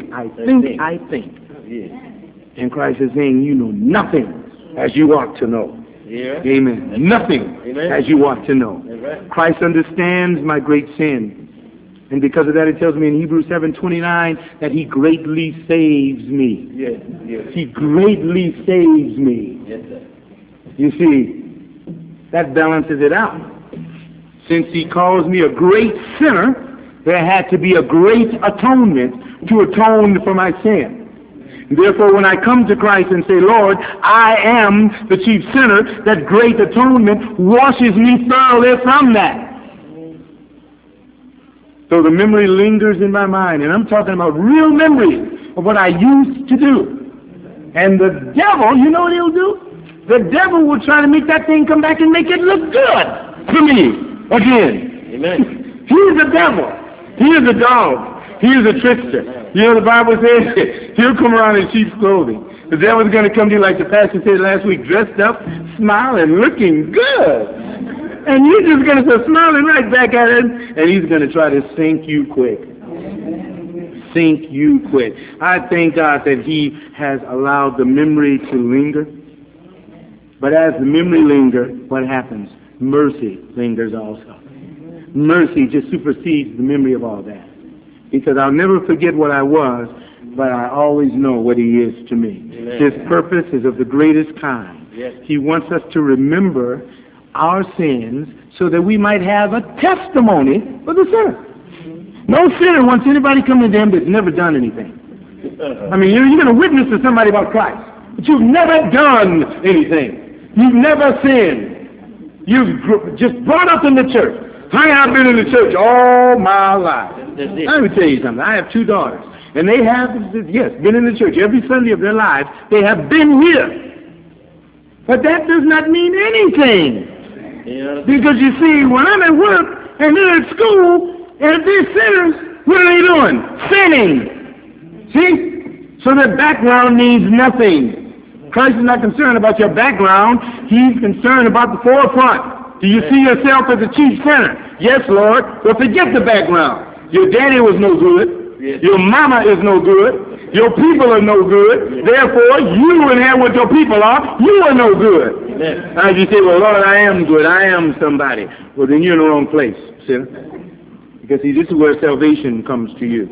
Yeah. And Christ is saying, you know nothing as you ought to know. Yeah. Amen. Nothing as you ought to know. Amen. Christ understands my great sin. And because of that, it tells me in Hebrews 7:29 that he greatly saves me. Yes. Yes. He greatly saves me. Yes, sir. You see, that balances it out. Since he calls me a great sinner, there had to be a great atonement to atone for my sin. Therefore, when I come to Christ and say, Lord, I am the chief sinner, that great atonement washes me thoroughly from that. So the memory lingers in my mind, and I'm talking about real memories of what I used to do. And the devil, you know what he'll do? The devil will try to make that thing come back and make it look good to me again. Amen. He is the devil. He is a dog. He is a trickster. You know the Bible says he'll come around in sheep's clothing. The devil's going to come to you like the pastor said last week, dressed up, smiling, looking good. And you're just going to start smiling right back at him, and he's going to try to sink you quick. Sink you quick. I thank God that he has allowed the memory to linger. But as the memory lingers, what happens? Mercy lingers also. Mercy just supersedes the memory of all that. Because I'll never forget what I was, but I always know what he is to me. Amen. His purpose is of the greatest kind. Yes. He wants us to remember our sins so that we might have a testimony for the sinner. No sinner wants anybody coming to him that's never done anything. I mean, you're going to witness to somebody about Christ, but you've never done anything. You've never sinned. You've just brought up in the church. I've been in the church all my life. Let me tell you something. I have 2 daughters, and they have, yes, been in the church every Sunday of their lives. They have been here. But that does not mean anything. Yeah. Because you see, when I'm at work and they're at school, and if they're sinners, what are they doing? Sinning. See? So their background means nothing. Christ is not concerned about your background. He's concerned about the forefront. Do you see yourself as a chief sinner? Yes, Lord. Well, forget the background. Your daddy was no good. Yes. Your mama is no good. Your people are no good. Therefore, you inherit what your people are. You are no good. Amen. Now you say, well, Lord, I am good. I am somebody. Well, then you're in the wrong place, sinner. Because, see, this is where salvation comes to you.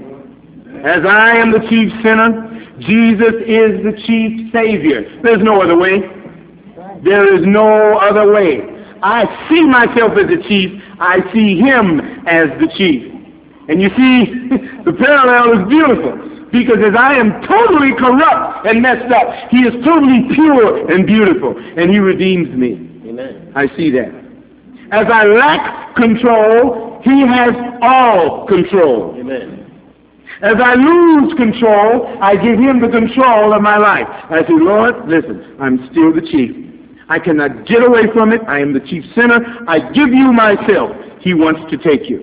As I am the chief sinner, Jesus is the chief Savior. There's no other way. There is no other way. I see myself as the chief. I see him as the chief. And you see, the parallel is beautiful. Because as I am totally corrupt and messed up, he is totally pure and beautiful. And he redeems me. Amen. I see that. As I lack control, he has all control. Amen. As I lose control, I give him the control of my life. I say, Lord, listen, I'm still the chief. I cannot get away from it. I am the chief sinner. I give you myself. He wants to take you.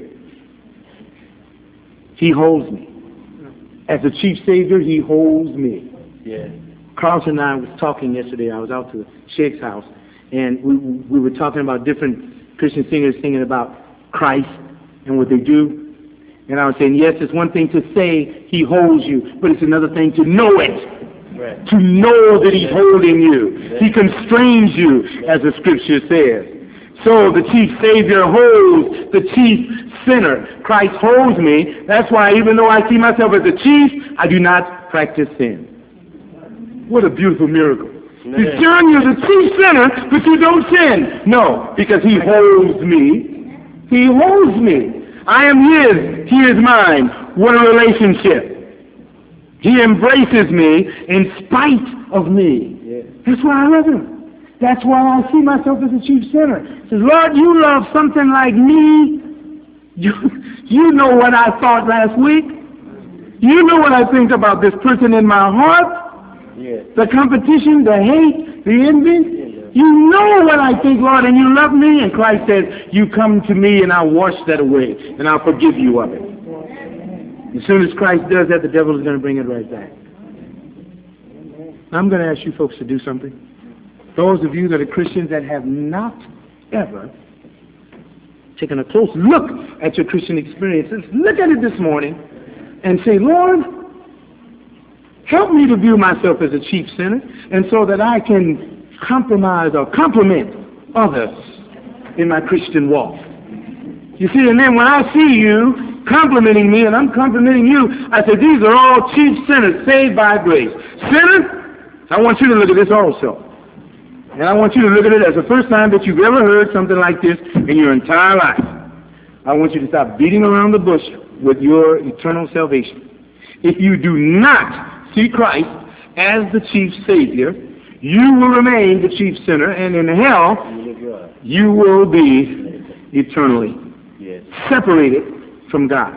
He holds me. As the chief Savior, he holds me. Yeah. Carlson and I was talking yesterday. I was out to Sheikh's house, and we were talking about different Christian singers singing about Christ and what they do. And I was saying, yes, it's one thing to say he holds you, but it's another thing to know it. Right. To know that he's holding you. He constrains you, as the scripture says. So the chief Savior holds the chief sinner. Christ holds me. That's why even though I see myself as a chief, I do not practice sin. What a beautiful miracle. He's telling you the chief sinner, but you don't sin. No, because he holds me. He holds me. I am his. He is mine. What a relationship. He embraces me in spite of me. Yeah. That's why I love him. That's why I see myself as a chief sinner. He says, Lord, you love something like me. You know what I thought last week. You know what I think about this person in my heart. Yeah. The competition, the hate, the envy. You know what I think, Lord, and you love me. And Christ says, you come to me and I'll wash that away and I'll forgive you of it. As soon as Christ does that, the devil is going to bring it right back. I'm going to ask you folks to do something. Those of you that are Christians that have not ever taken a close look at your Christian experiences, look at it this morning and say, Lord, help me to view myself as a chief sinner, and so that I can compromise or compliment others in my Christian walk. You see, and then when I see you complimenting me and I'm complimenting you, I say, these are all chief sinners saved by grace. Sinner, I want you to look at this also. And I want you to look at it as the first time that you've ever heard something like this in your entire life. I want you to stop beating around the bush with your eternal salvation. If you do not see Christ as the chief Savior, you will remain the chief sinner, and in hell, you will be eternally separated from God.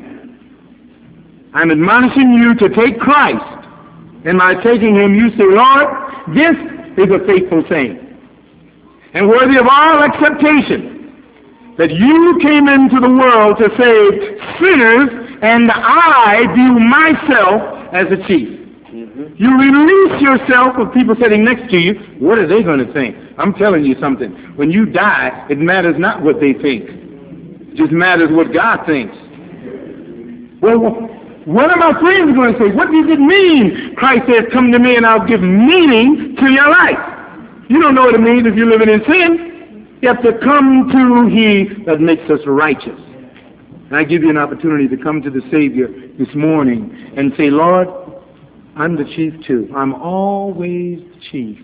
I'm admonishing you to take Christ, and by taking him you say, Lord, this is a faithful saying and worthy of all acceptation, that you came into the world to save sinners, and I view myself as a chief. You release yourself of people sitting next to you. What are they going to think? I'm telling you something. When you die, it matters not what they think. It just matters what God thinks. Well, what are my friends going to say? What does it mean? Christ says, come to me and I'll give meaning to your life. You don't know what it means if you're living in sin. You have to come to he that makes us righteous. And I give you an opportunity to come to the Savior this morning and say, Lord, I'm the chief too. I'm always the chief.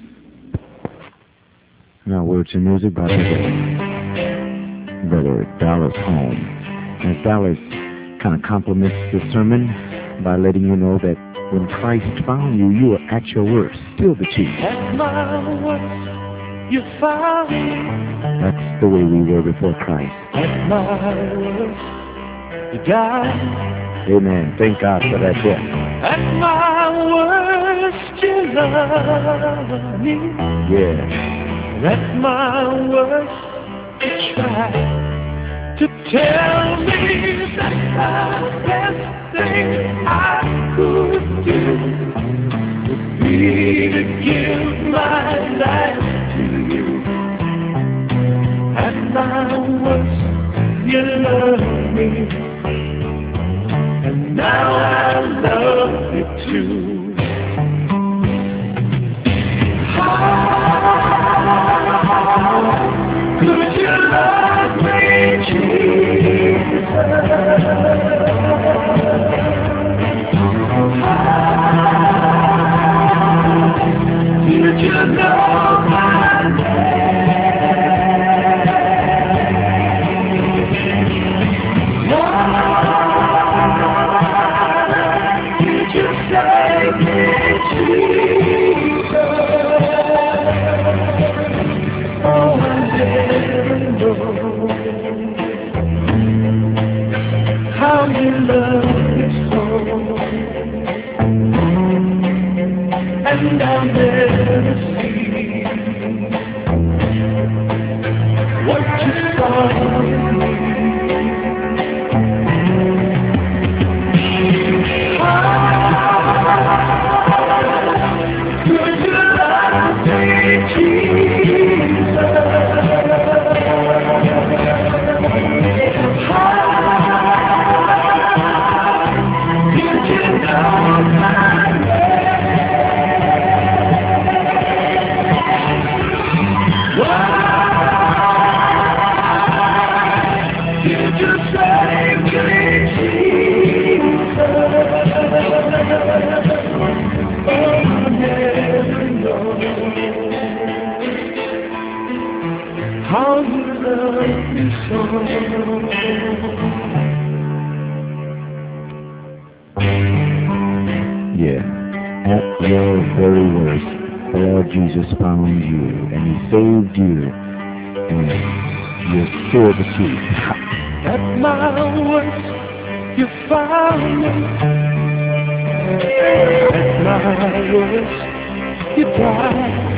Now, words and music by Brother Dallas Holmes. And Dallas kind of complements the sermon by letting you know that when Christ found you, you were at your worst, still the chief. At my worst, you found me. That's the way we were before Christ. At my worst, you died. Amen. Thank God for that death. At my worst, you loved me. Yeah. At my worst, you tried to tell me that the best thing I could do would be to give my life to you. At my worst, you loved me. And now I love you too. How could you love me, Jesus? How did you know my name? Save me, Jesus. Oh, I never know how you love me so, and I'll never see what you saw in me. How you love me so. Yeah. At your very worst, the Lord Jesus found you, and he saved you, and you're still the chief. At my worst, you found me. At my worst, you died.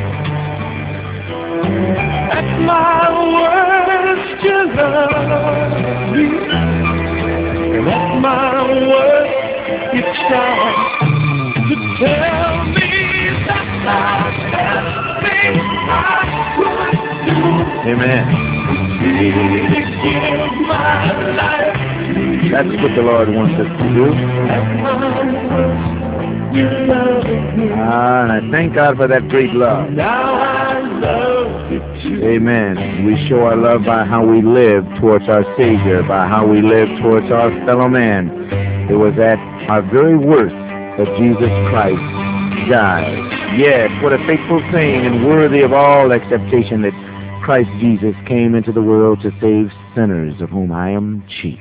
At my worst, you love me. And at my worst, you tried to tell me that the best thing I could do. Amen. To give my life. That's what the Lord wants us to do. At my worst, you love me. And I thank God for that great love. Now I love you too. Amen. We show our love by how we live towards our Savior, by how we live towards our fellow man. It was at our very worst that Jesus Christ died. Yes, what a faithful saying and worthy of all acceptation that Christ Jesus came into the world to save sinners, of whom I am chief.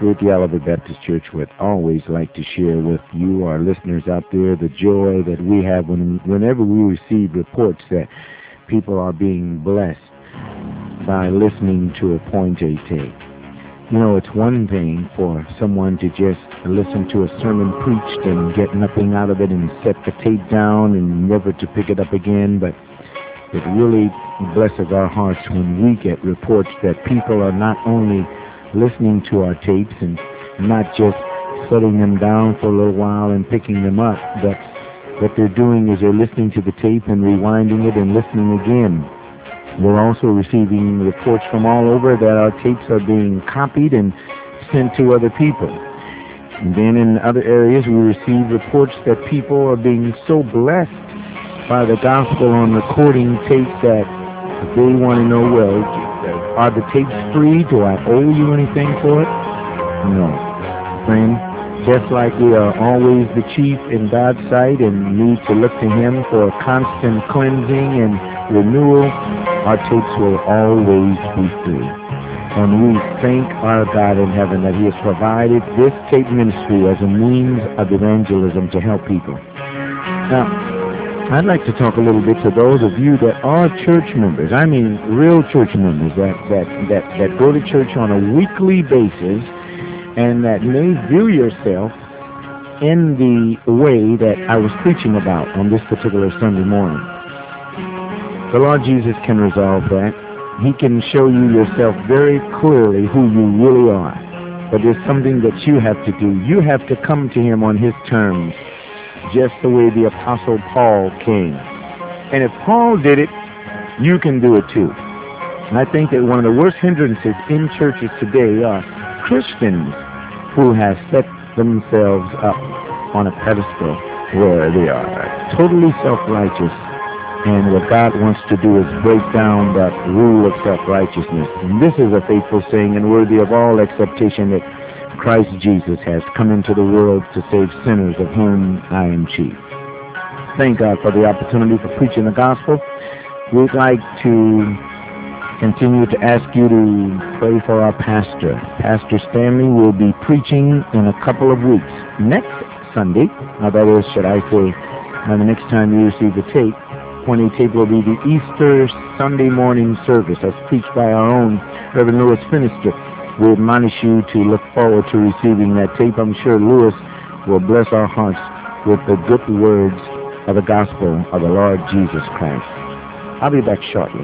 ministry at the Olivet Baptist Church would always like to share with you, our listeners out there, the joy that we have whenever we receive reports that people are being blessed by listening to a Point A tape. You know, it's one thing for someone to just listen to a sermon preached and get nothing out of it and set the tape down and never to pick it up again, but it really blesses our hearts when we get reports that people are not only listening to our tapes and not just setting them down for a little while and picking them up, but what they're doing is they're listening to the tape and rewinding it and listening again. We're also receiving reports from all over that our tapes are being copied and sent to other people. And then in other areas we receive reports that people are being so blessed by the gospel on recording tape that they want to know, well, are the tapes free? Do I owe you anything for it? No. Friend, just like we are always the chief in God's sight and need to look to Him for constant cleansing and renewal, our tapes will always be free. And we thank our God in heaven that He has provided this tape ministry as a means of evangelism to help people. Now, I'd like to talk a little bit to those of you that are church members. I mean, real church members that go to church on a weekly basis and that may view yourself in the way that I was preaching about on this particular Sunday morning. The Lord Jesus can resolve that. He can show you yourself very clearly who you really are. But there's something that you have to do. You have to come to Him on His terms, just the way the Apostle Paul came. And if Paul did it, you can do it too. And I think that one of the worst hindrances in churches today are Christians who have set themselves up on a pedestal where they are totally self-righteous, and what God wants to do is break down that rule of self-righteousness. And this is a faithful saying and worthy of all acceptation, that Christ Jesus has come into the world to save sinners, of whom I am chief. Thank God for the opportunity for preaching the gospel. We'd like to continue to ask you to pray for our pastor. Pastor Stanley will be preaching in a couple of weeks. Next Sunday, that is, should I say, the next time you receive the tape, Point A tape will be the Easter Sunday morning service as preached by our own Reverend Louis Finister. We admonish you to look forward to receiving that tape. I'm sure Louis will bless our hearts with the good words of the gospel of the Lord Jesus Christ. I'll be back shortly.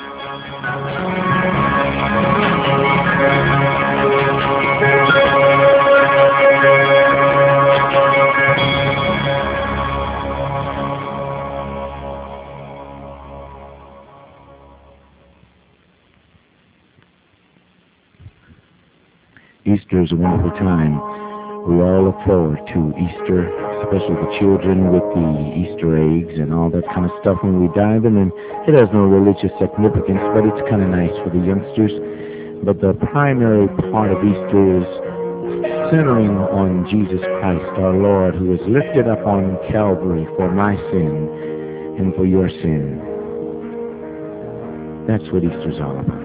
Easter is a wonderful time. We all look forward to Easter, especially the children with the Easter eggs and all that kind of stuff when we dye them. And it has no religious significance, but it's kind of nice for the youngsters. But the primary part of Easter is centering on Jesus Christ, our Lord, who was lifted up on Calvary for my sin and for your sin. That's what Easter's all about.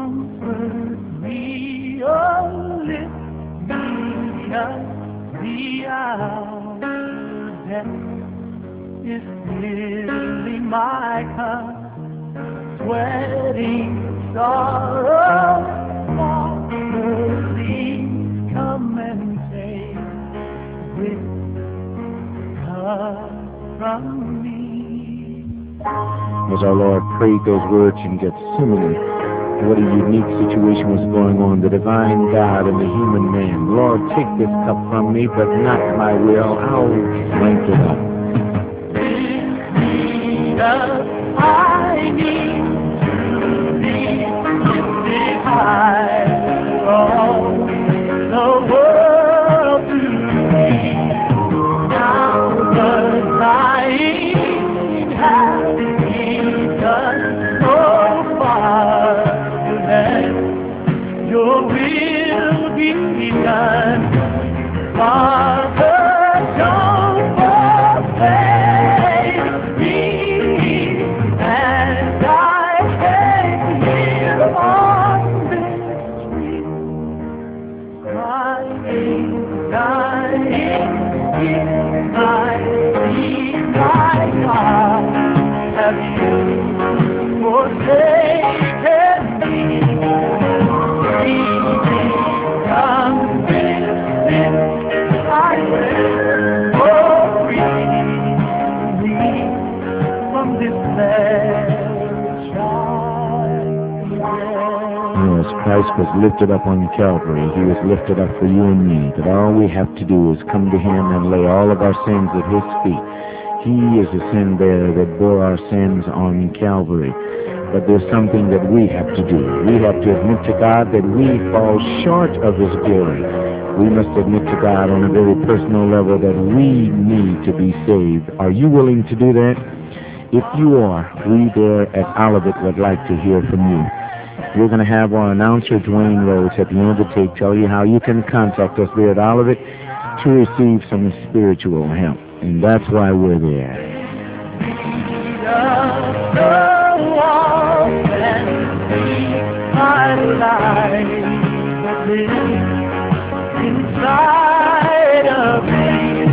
The hour that is filling my cup, sweating sorrow, please come and take this cup from me. As our Lord prayed those words in Gethsemane, what a unique situation was going on. The divine God and the human man. Lord, take this cup from me, but not my will. I'll drink it up. I need to be lifted high. All the world to me. Now the dying has begun so far. Your will be done, Father. Don't forsake me as I stand here on this street. Christ was lifted up on Calvary. He was lifted up for you and me. That all we have to do is come to him and lay all of our sins at his feet. He is the sin bearer that bore our sins on Calvary. But there's something that we have to do. We have to admit to God that we fall short of his glory. We must admit to God on a very personal level that we need to be saved. Are you willing to do that? If you are, we there at Olivet would like to hear from you. We're going to have our announcer, Dwayne Rhodes, at the end of the tape tell you how you can contact us there at Olivet to receive some spiritual help. And that's why we're there. Inside of me,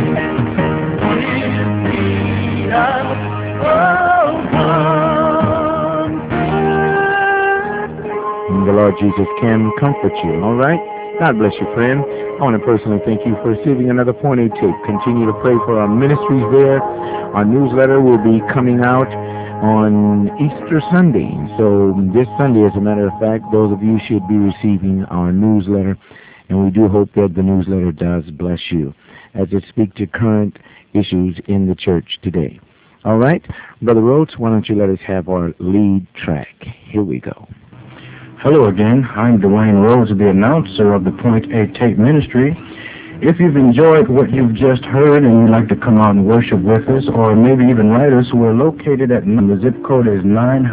the Lord Jesus can comfort you, all right? God bless you, friend. I want to personally thank you for receiving another Point A tape. Continue to pray for our ministries there. Our newsletter will be coming out on Easter Sunday. So this Sunday, as a matter of fact, those of you should be receiving our newsletter. And we do hope that the newsletter does bless you as it speaks to current issues in the church today. All right? Brother Rhodes, why don't you let us have our lead track? Here we go. Hello again. I'm Dwayne Rhodes, the announcer of the Point A Tape Ministry. If you've enjoyed what you've just heard and you'd like to come out and worship with us, or maybe even write us, we're located at, the zip code is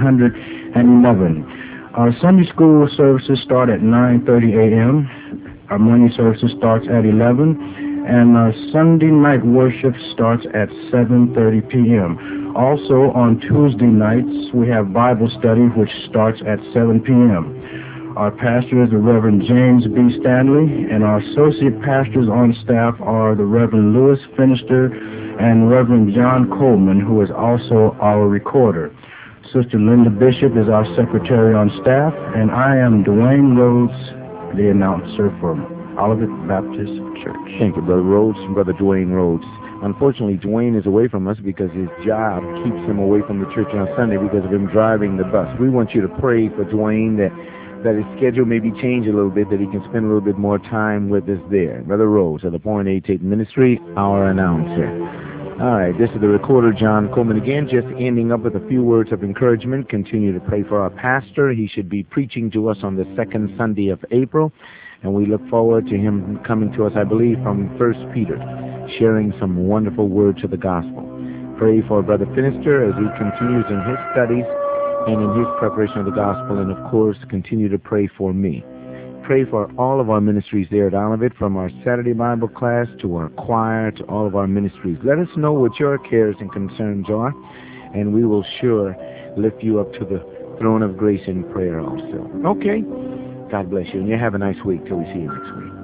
911. Our Sunday school services start at 9:30 a.m. Our morning services starts at 11, and our Sunday night worship starts at 7:30 p.m. Also, on Tuesday nights, we have Bible study, which starts at 7 p.m. Our pastor is the Reverend James B. Stanley, and our associate pastors on staff are the Reverend Louis Finister and Reverend John Coleman, who is also our recorder. Sister Linda Bishop is our secretary on staff, and I am Dwayne Rhodes, the announcer for Olivet Baptist Church. Thank you, Brother Rhodes and Brother Dwayne Rhodes. Unfortunately, Dwayne is away from us because his job keeps him away from the church on Sunday because of him driving the bus. We want you to pray for Dwayne that his schedule may be changed a little bit, that he can spend a little bit more time with us there. Brother Rhodes of the Point A Tape Ministry, our announcer. All right, this is the recorder, John Coleman, again, just ending up with a few words of encouragement. Continue to pray for our pastor. He should be preaching to us on the second Sunday of April, and we look forward to him coming to us, I believe, from 1 Peter, sharing some wonderful words of the gospel. Pray for Brother Finister as he continues in his studies and in his preparation of the gospel, and, of course, continue to pray for me. Pray for all of our ministries there at Olivet, from our Saturday Bible class to our choir to all of our ministries. Let us know what your cares and concerns are, and we will sure lift you up to the throne of grace in prayer also. Okay. God bless you, and you have a nice week till we see you next week.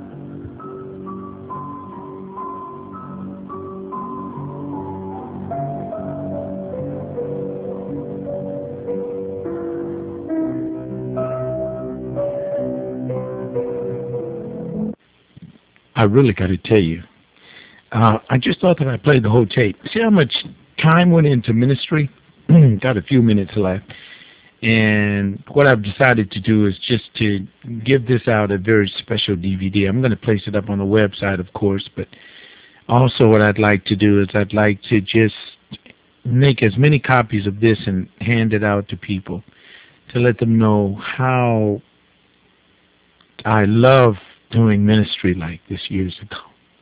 I really got to tell you, I just thought that I played the whole tape. See how much time went into ministry? Got a few minutes left. And what I've decided to do is just to give this out a very special DVD. I'm going to place it up on the website, of course, but also what I'd like to do is I'd like to just make as many copies of this and hand it out to people to let them know how I love doing ministry like this years ago.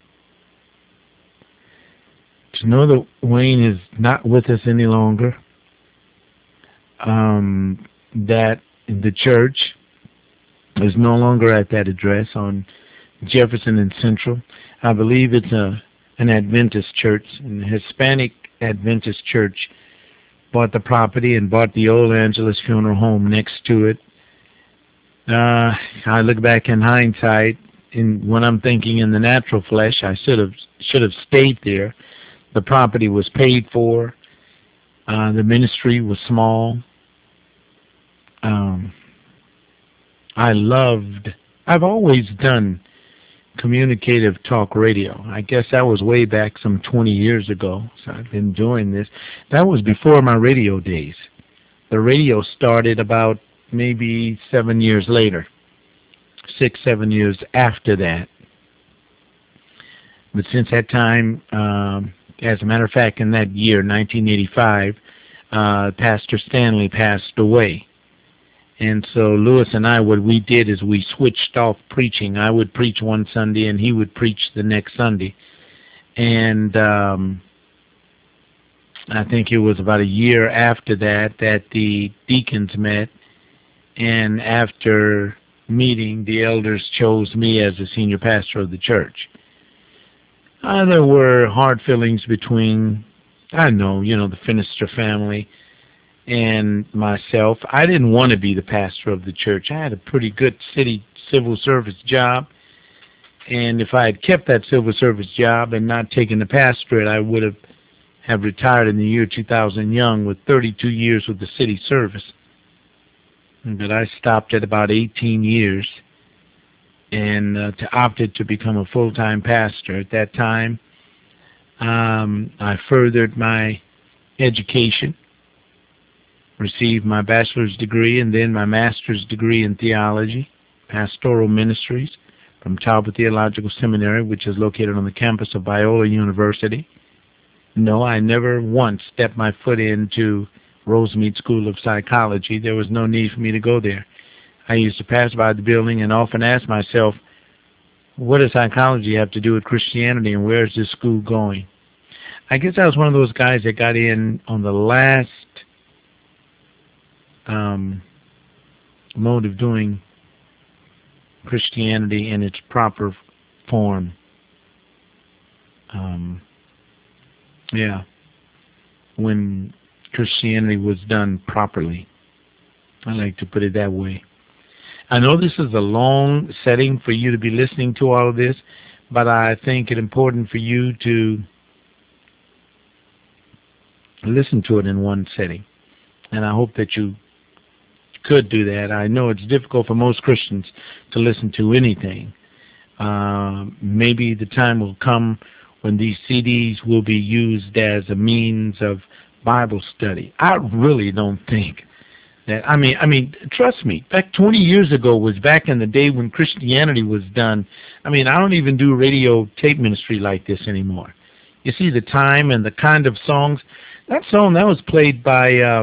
To know that Wayne is not with us any longer, that the church is no longer at that address on Jefferson and Central. I believe it's an Adventist church, and the Hispanic Adventist church bought the property and bought the old Angelus Funeral Home next to it. I look back in hindsight, and when I'm thinking in the natural flesh, I should have stayed there. The property was paid for. The ministry was small. I've always done communicative talk radio. I guess that was way back some 20 years ago, so I've been doing this. That was before my radio days. The radio started about maybe 7 years later. 6, 7 years after that. But since that time, as a matter of fact, in that year, 1985, Pastor Stanley passed away. And so Lewis and I, what we did is we switched off preaching. I would preach one Sunday and he would preach the next Sunday. And I think it was about a year after that the deacons met. And after meeting, the elders chose me as the senior pastor of the church. There were hard feelings between, the Finister family and myself. I didn't want to be the pastor of the church. I had a pretty good city civil service job, and if I had kept that civil service job and not taken the pastorate, I would have retired in the year 2000 young with 32 years with the city service. But I stopped at about 18 years and opted to become a full-time pastor. At that time, I furthered my education, received my bachelor's degree and then my master's degree in theology, pastoral ministries from Talbot Theological Seminary, which is located on the campus of Biola University. No, I never once stepped my foot into Rosemead School of Psychology. There was no need for me to go there. I used to pass by the building and often ask myself, what does psychology have to do with Christianity, and where is this school going? I guess I was one of those guys that got in on the last mode of doing Christianity in its proper form. When Christianity was done properly. I like to put it that way. I know this is a long setting for you to be listening to all of this, but I think it's important for you to listen to it in one setting. And I hope that you could do that. I know it's difficult for most Christians to listen to anything. Maybe the time will come when these CDs will be used as a means of Bible study. I really don't think that, I mean, trust me, back 20 years ago was back in the day when Christianity was done. I don't even do radio tape ministry like this anymore. You see the time and the kind of songs. That song that was played by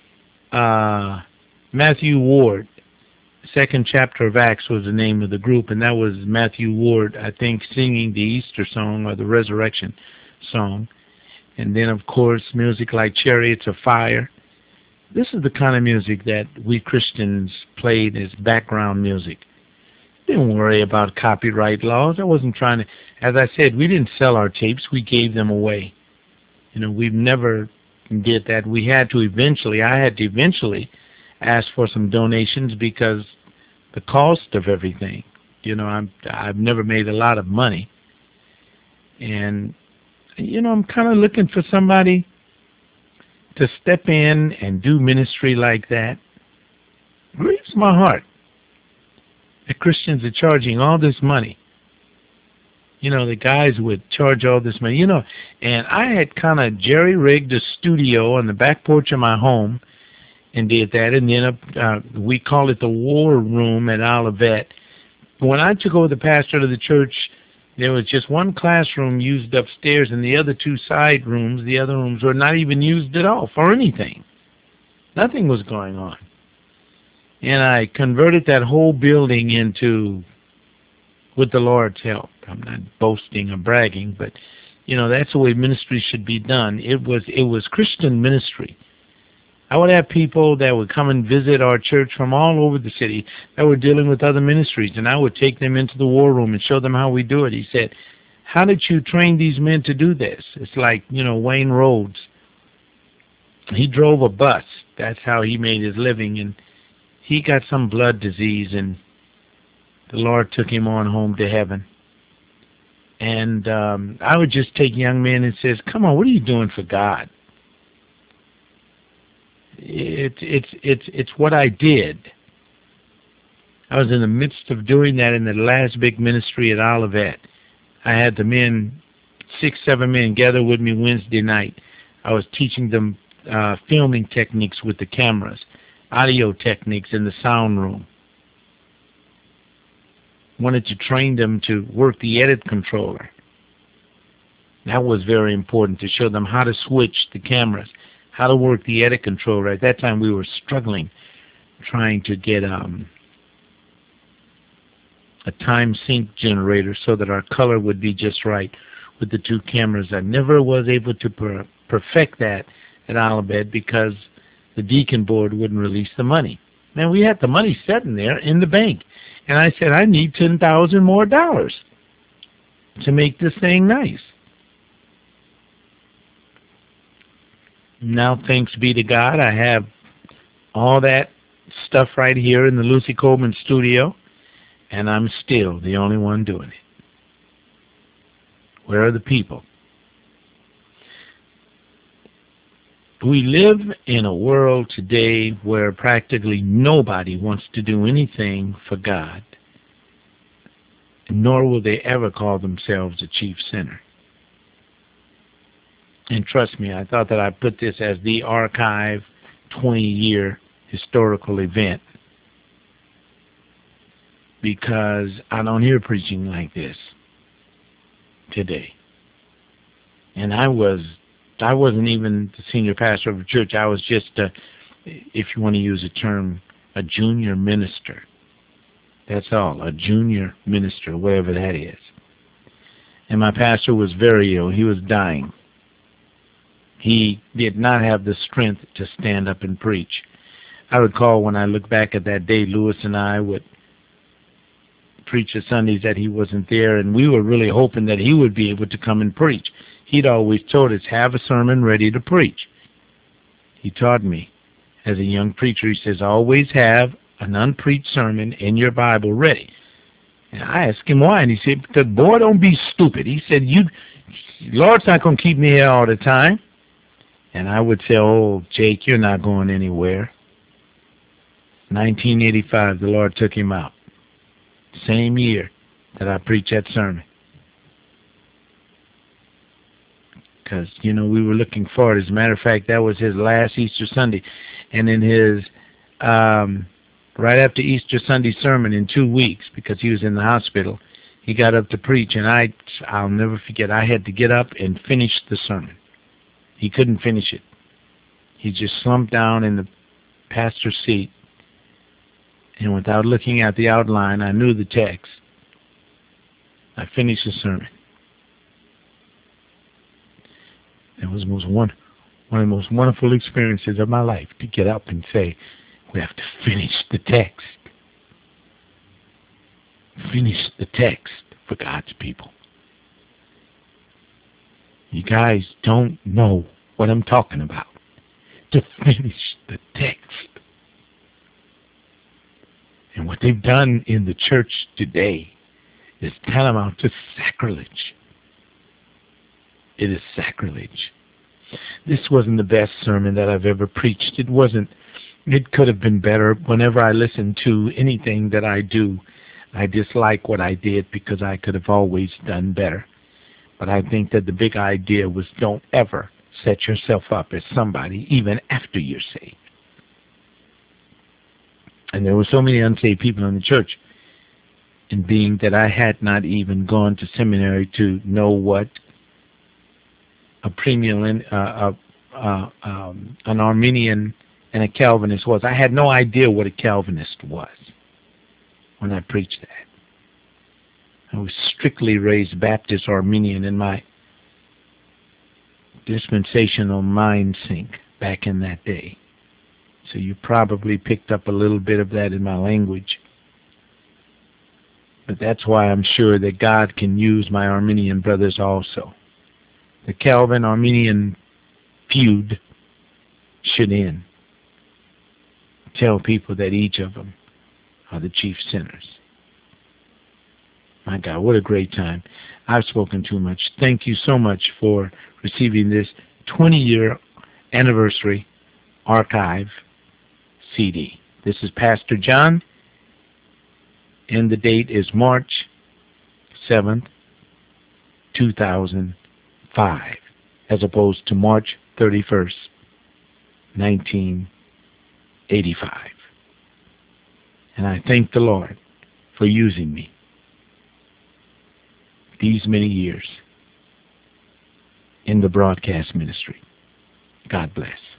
Matthew Ward, Second Chapter of Acts was the name of the group, and that was Matthew Ward, I think, singing the Easter song or the Resurrection song. And then, of course, music like Chariots of Fire. This is the kind of music that we Christians played as background music. Didn't worry about copyright laws. I wasn't trying to, as I said, we didn't sell our tapes. We gave them away. We've never did that. I had to eventually ask for some donations because the cost of everything. I've never made a lot of money. And, I'm kind of looking for somebody to step in and do ministry like that. It grieves my heart that Christians are charging all this money. The guys would charge all this money. And I had kind of jerry-rigged a studio on the back porch of my home and did that. And then we call it the War Room at Olivet. When I took over the pastor of the church, there was just one classroom used upstairs, and the other two side rooms, the other rooms were not even used at all for anything. Nothing was going on. And I converted that whole building into, with the Lord's help, I'm not boasting or bragging, but, that's the way ministry should be done. It was Christian ministry. I would have people that would come and visit our church from all over the city that were dealing with other ministries, and I would take them into the war room and show them how we do it. He said, how did you train these men to do this? It's like, Wayne Rhodes. He drove a bus. That's how he made his living, and he got some blood disease, and the Lord took him on home to heaven. And I would just take young men and says, come on, what are you doing for God? It's what I did. I was in the midst of doing that in the last big ministry at Olivet. I had the men, 6, 7 men gather with me Wednesday night. I was teaching them filming techniques with the cameras, audio techniques in the sound room. wanted to train them to work the edit controller. That was very important, to show them how to switch the cameras, how to work the edit controller. At that time, we were struggling, trying to get a time sync generator so that our color would be just right with the two cameras. I never was able to perfect that at Olivet because the Deacon board wouldn't release the money. Man, we had the money sitting there in the bank. And I said, I need $10,000 more to make this thing nice. Now, thanks be to God, I have all that stuff right here in the Lucy Coleman studio, and I'm still the only one doing it. Where are the people? We live in a world today where practically nobody wants to do anything for God, nor will they ever call themselves a chief sinner. And trust me, I thought that I put this as the archive 20-year historical event because I don't hear preaching like this today. And I wasn't even the senior pastor of a church. I was just, if you want to use a term, a junior minister. That's all, a junior minister, whatever that is. And my pastor was very ill. He was dying. He did not have the strength to stand up and preach. I recall when I look back at that day, Lewis and I would preach the Sundays that he wasn't there, and we were really hoping that he would be able to come and preach. He'd always told us, have a sermon ready to preach. He taught me as a young preacher, he says, always have an unpreached sermon in your Bible ready. And I asked him why, and he said, because, boy, don't be stupid. He said, Lord's not going to keep me here all the time. And I would say, oh, Jake, you're not going anywhere. 1985, the Lord took him out. Same year that I preached that sermon. Because, we were looking forward. As a matter of fact, that was his last Easter Sunday. And in his, right after Easter Sunday sermon in 2 weeks, because he was in the hospital, he got up to preach. And I'll never forget, I had to get up and finish the sermon. He couldn't finish it. He just slumped down in the pastor's seat. And without looking at the outline, I knew the text. I finished the sermon. It was one of the most wonderful experiences of my life to get up and say, we have to finish the text. Finish the text for God's people. You guys don't know what I'm talking about. To finish the text. And what they've done in the church today is tantamount to sacrilege. It is sacrilege. This wasn't the best sermon that I've ever preached. It wasn't. It could have been better. Whenever I listen to anything that I do, I dislike what I did because I could have always done better. But I think that the big idea was don't ever set yourself up as somebody even after you're saved. And there were so many unsaved people in the church, and being that I had not even gone to seminary to know what a premillennial, an Arminian and a Calvinist was. I had no idea what a Calvinist was when I preached that. I was strictly raised Baptist Arminian in my dispensational mind sync back in that day. So you probably picked up a little bit of that in my language. But that's why I'm sure that God can use my Arminian brothers also. The Calvin-Arminian feud should end. Tell people that each of them are the chief sinners. My God, what a great time. I've spoken too much. Thank you so much for receiving this 20-year anniversary archive CD. This is Pastor John, and the date is March 7th, 2005, as opposed to March 31st, 1985. And I thank the Lord for using me these many years in the broadcast ministry. God bless.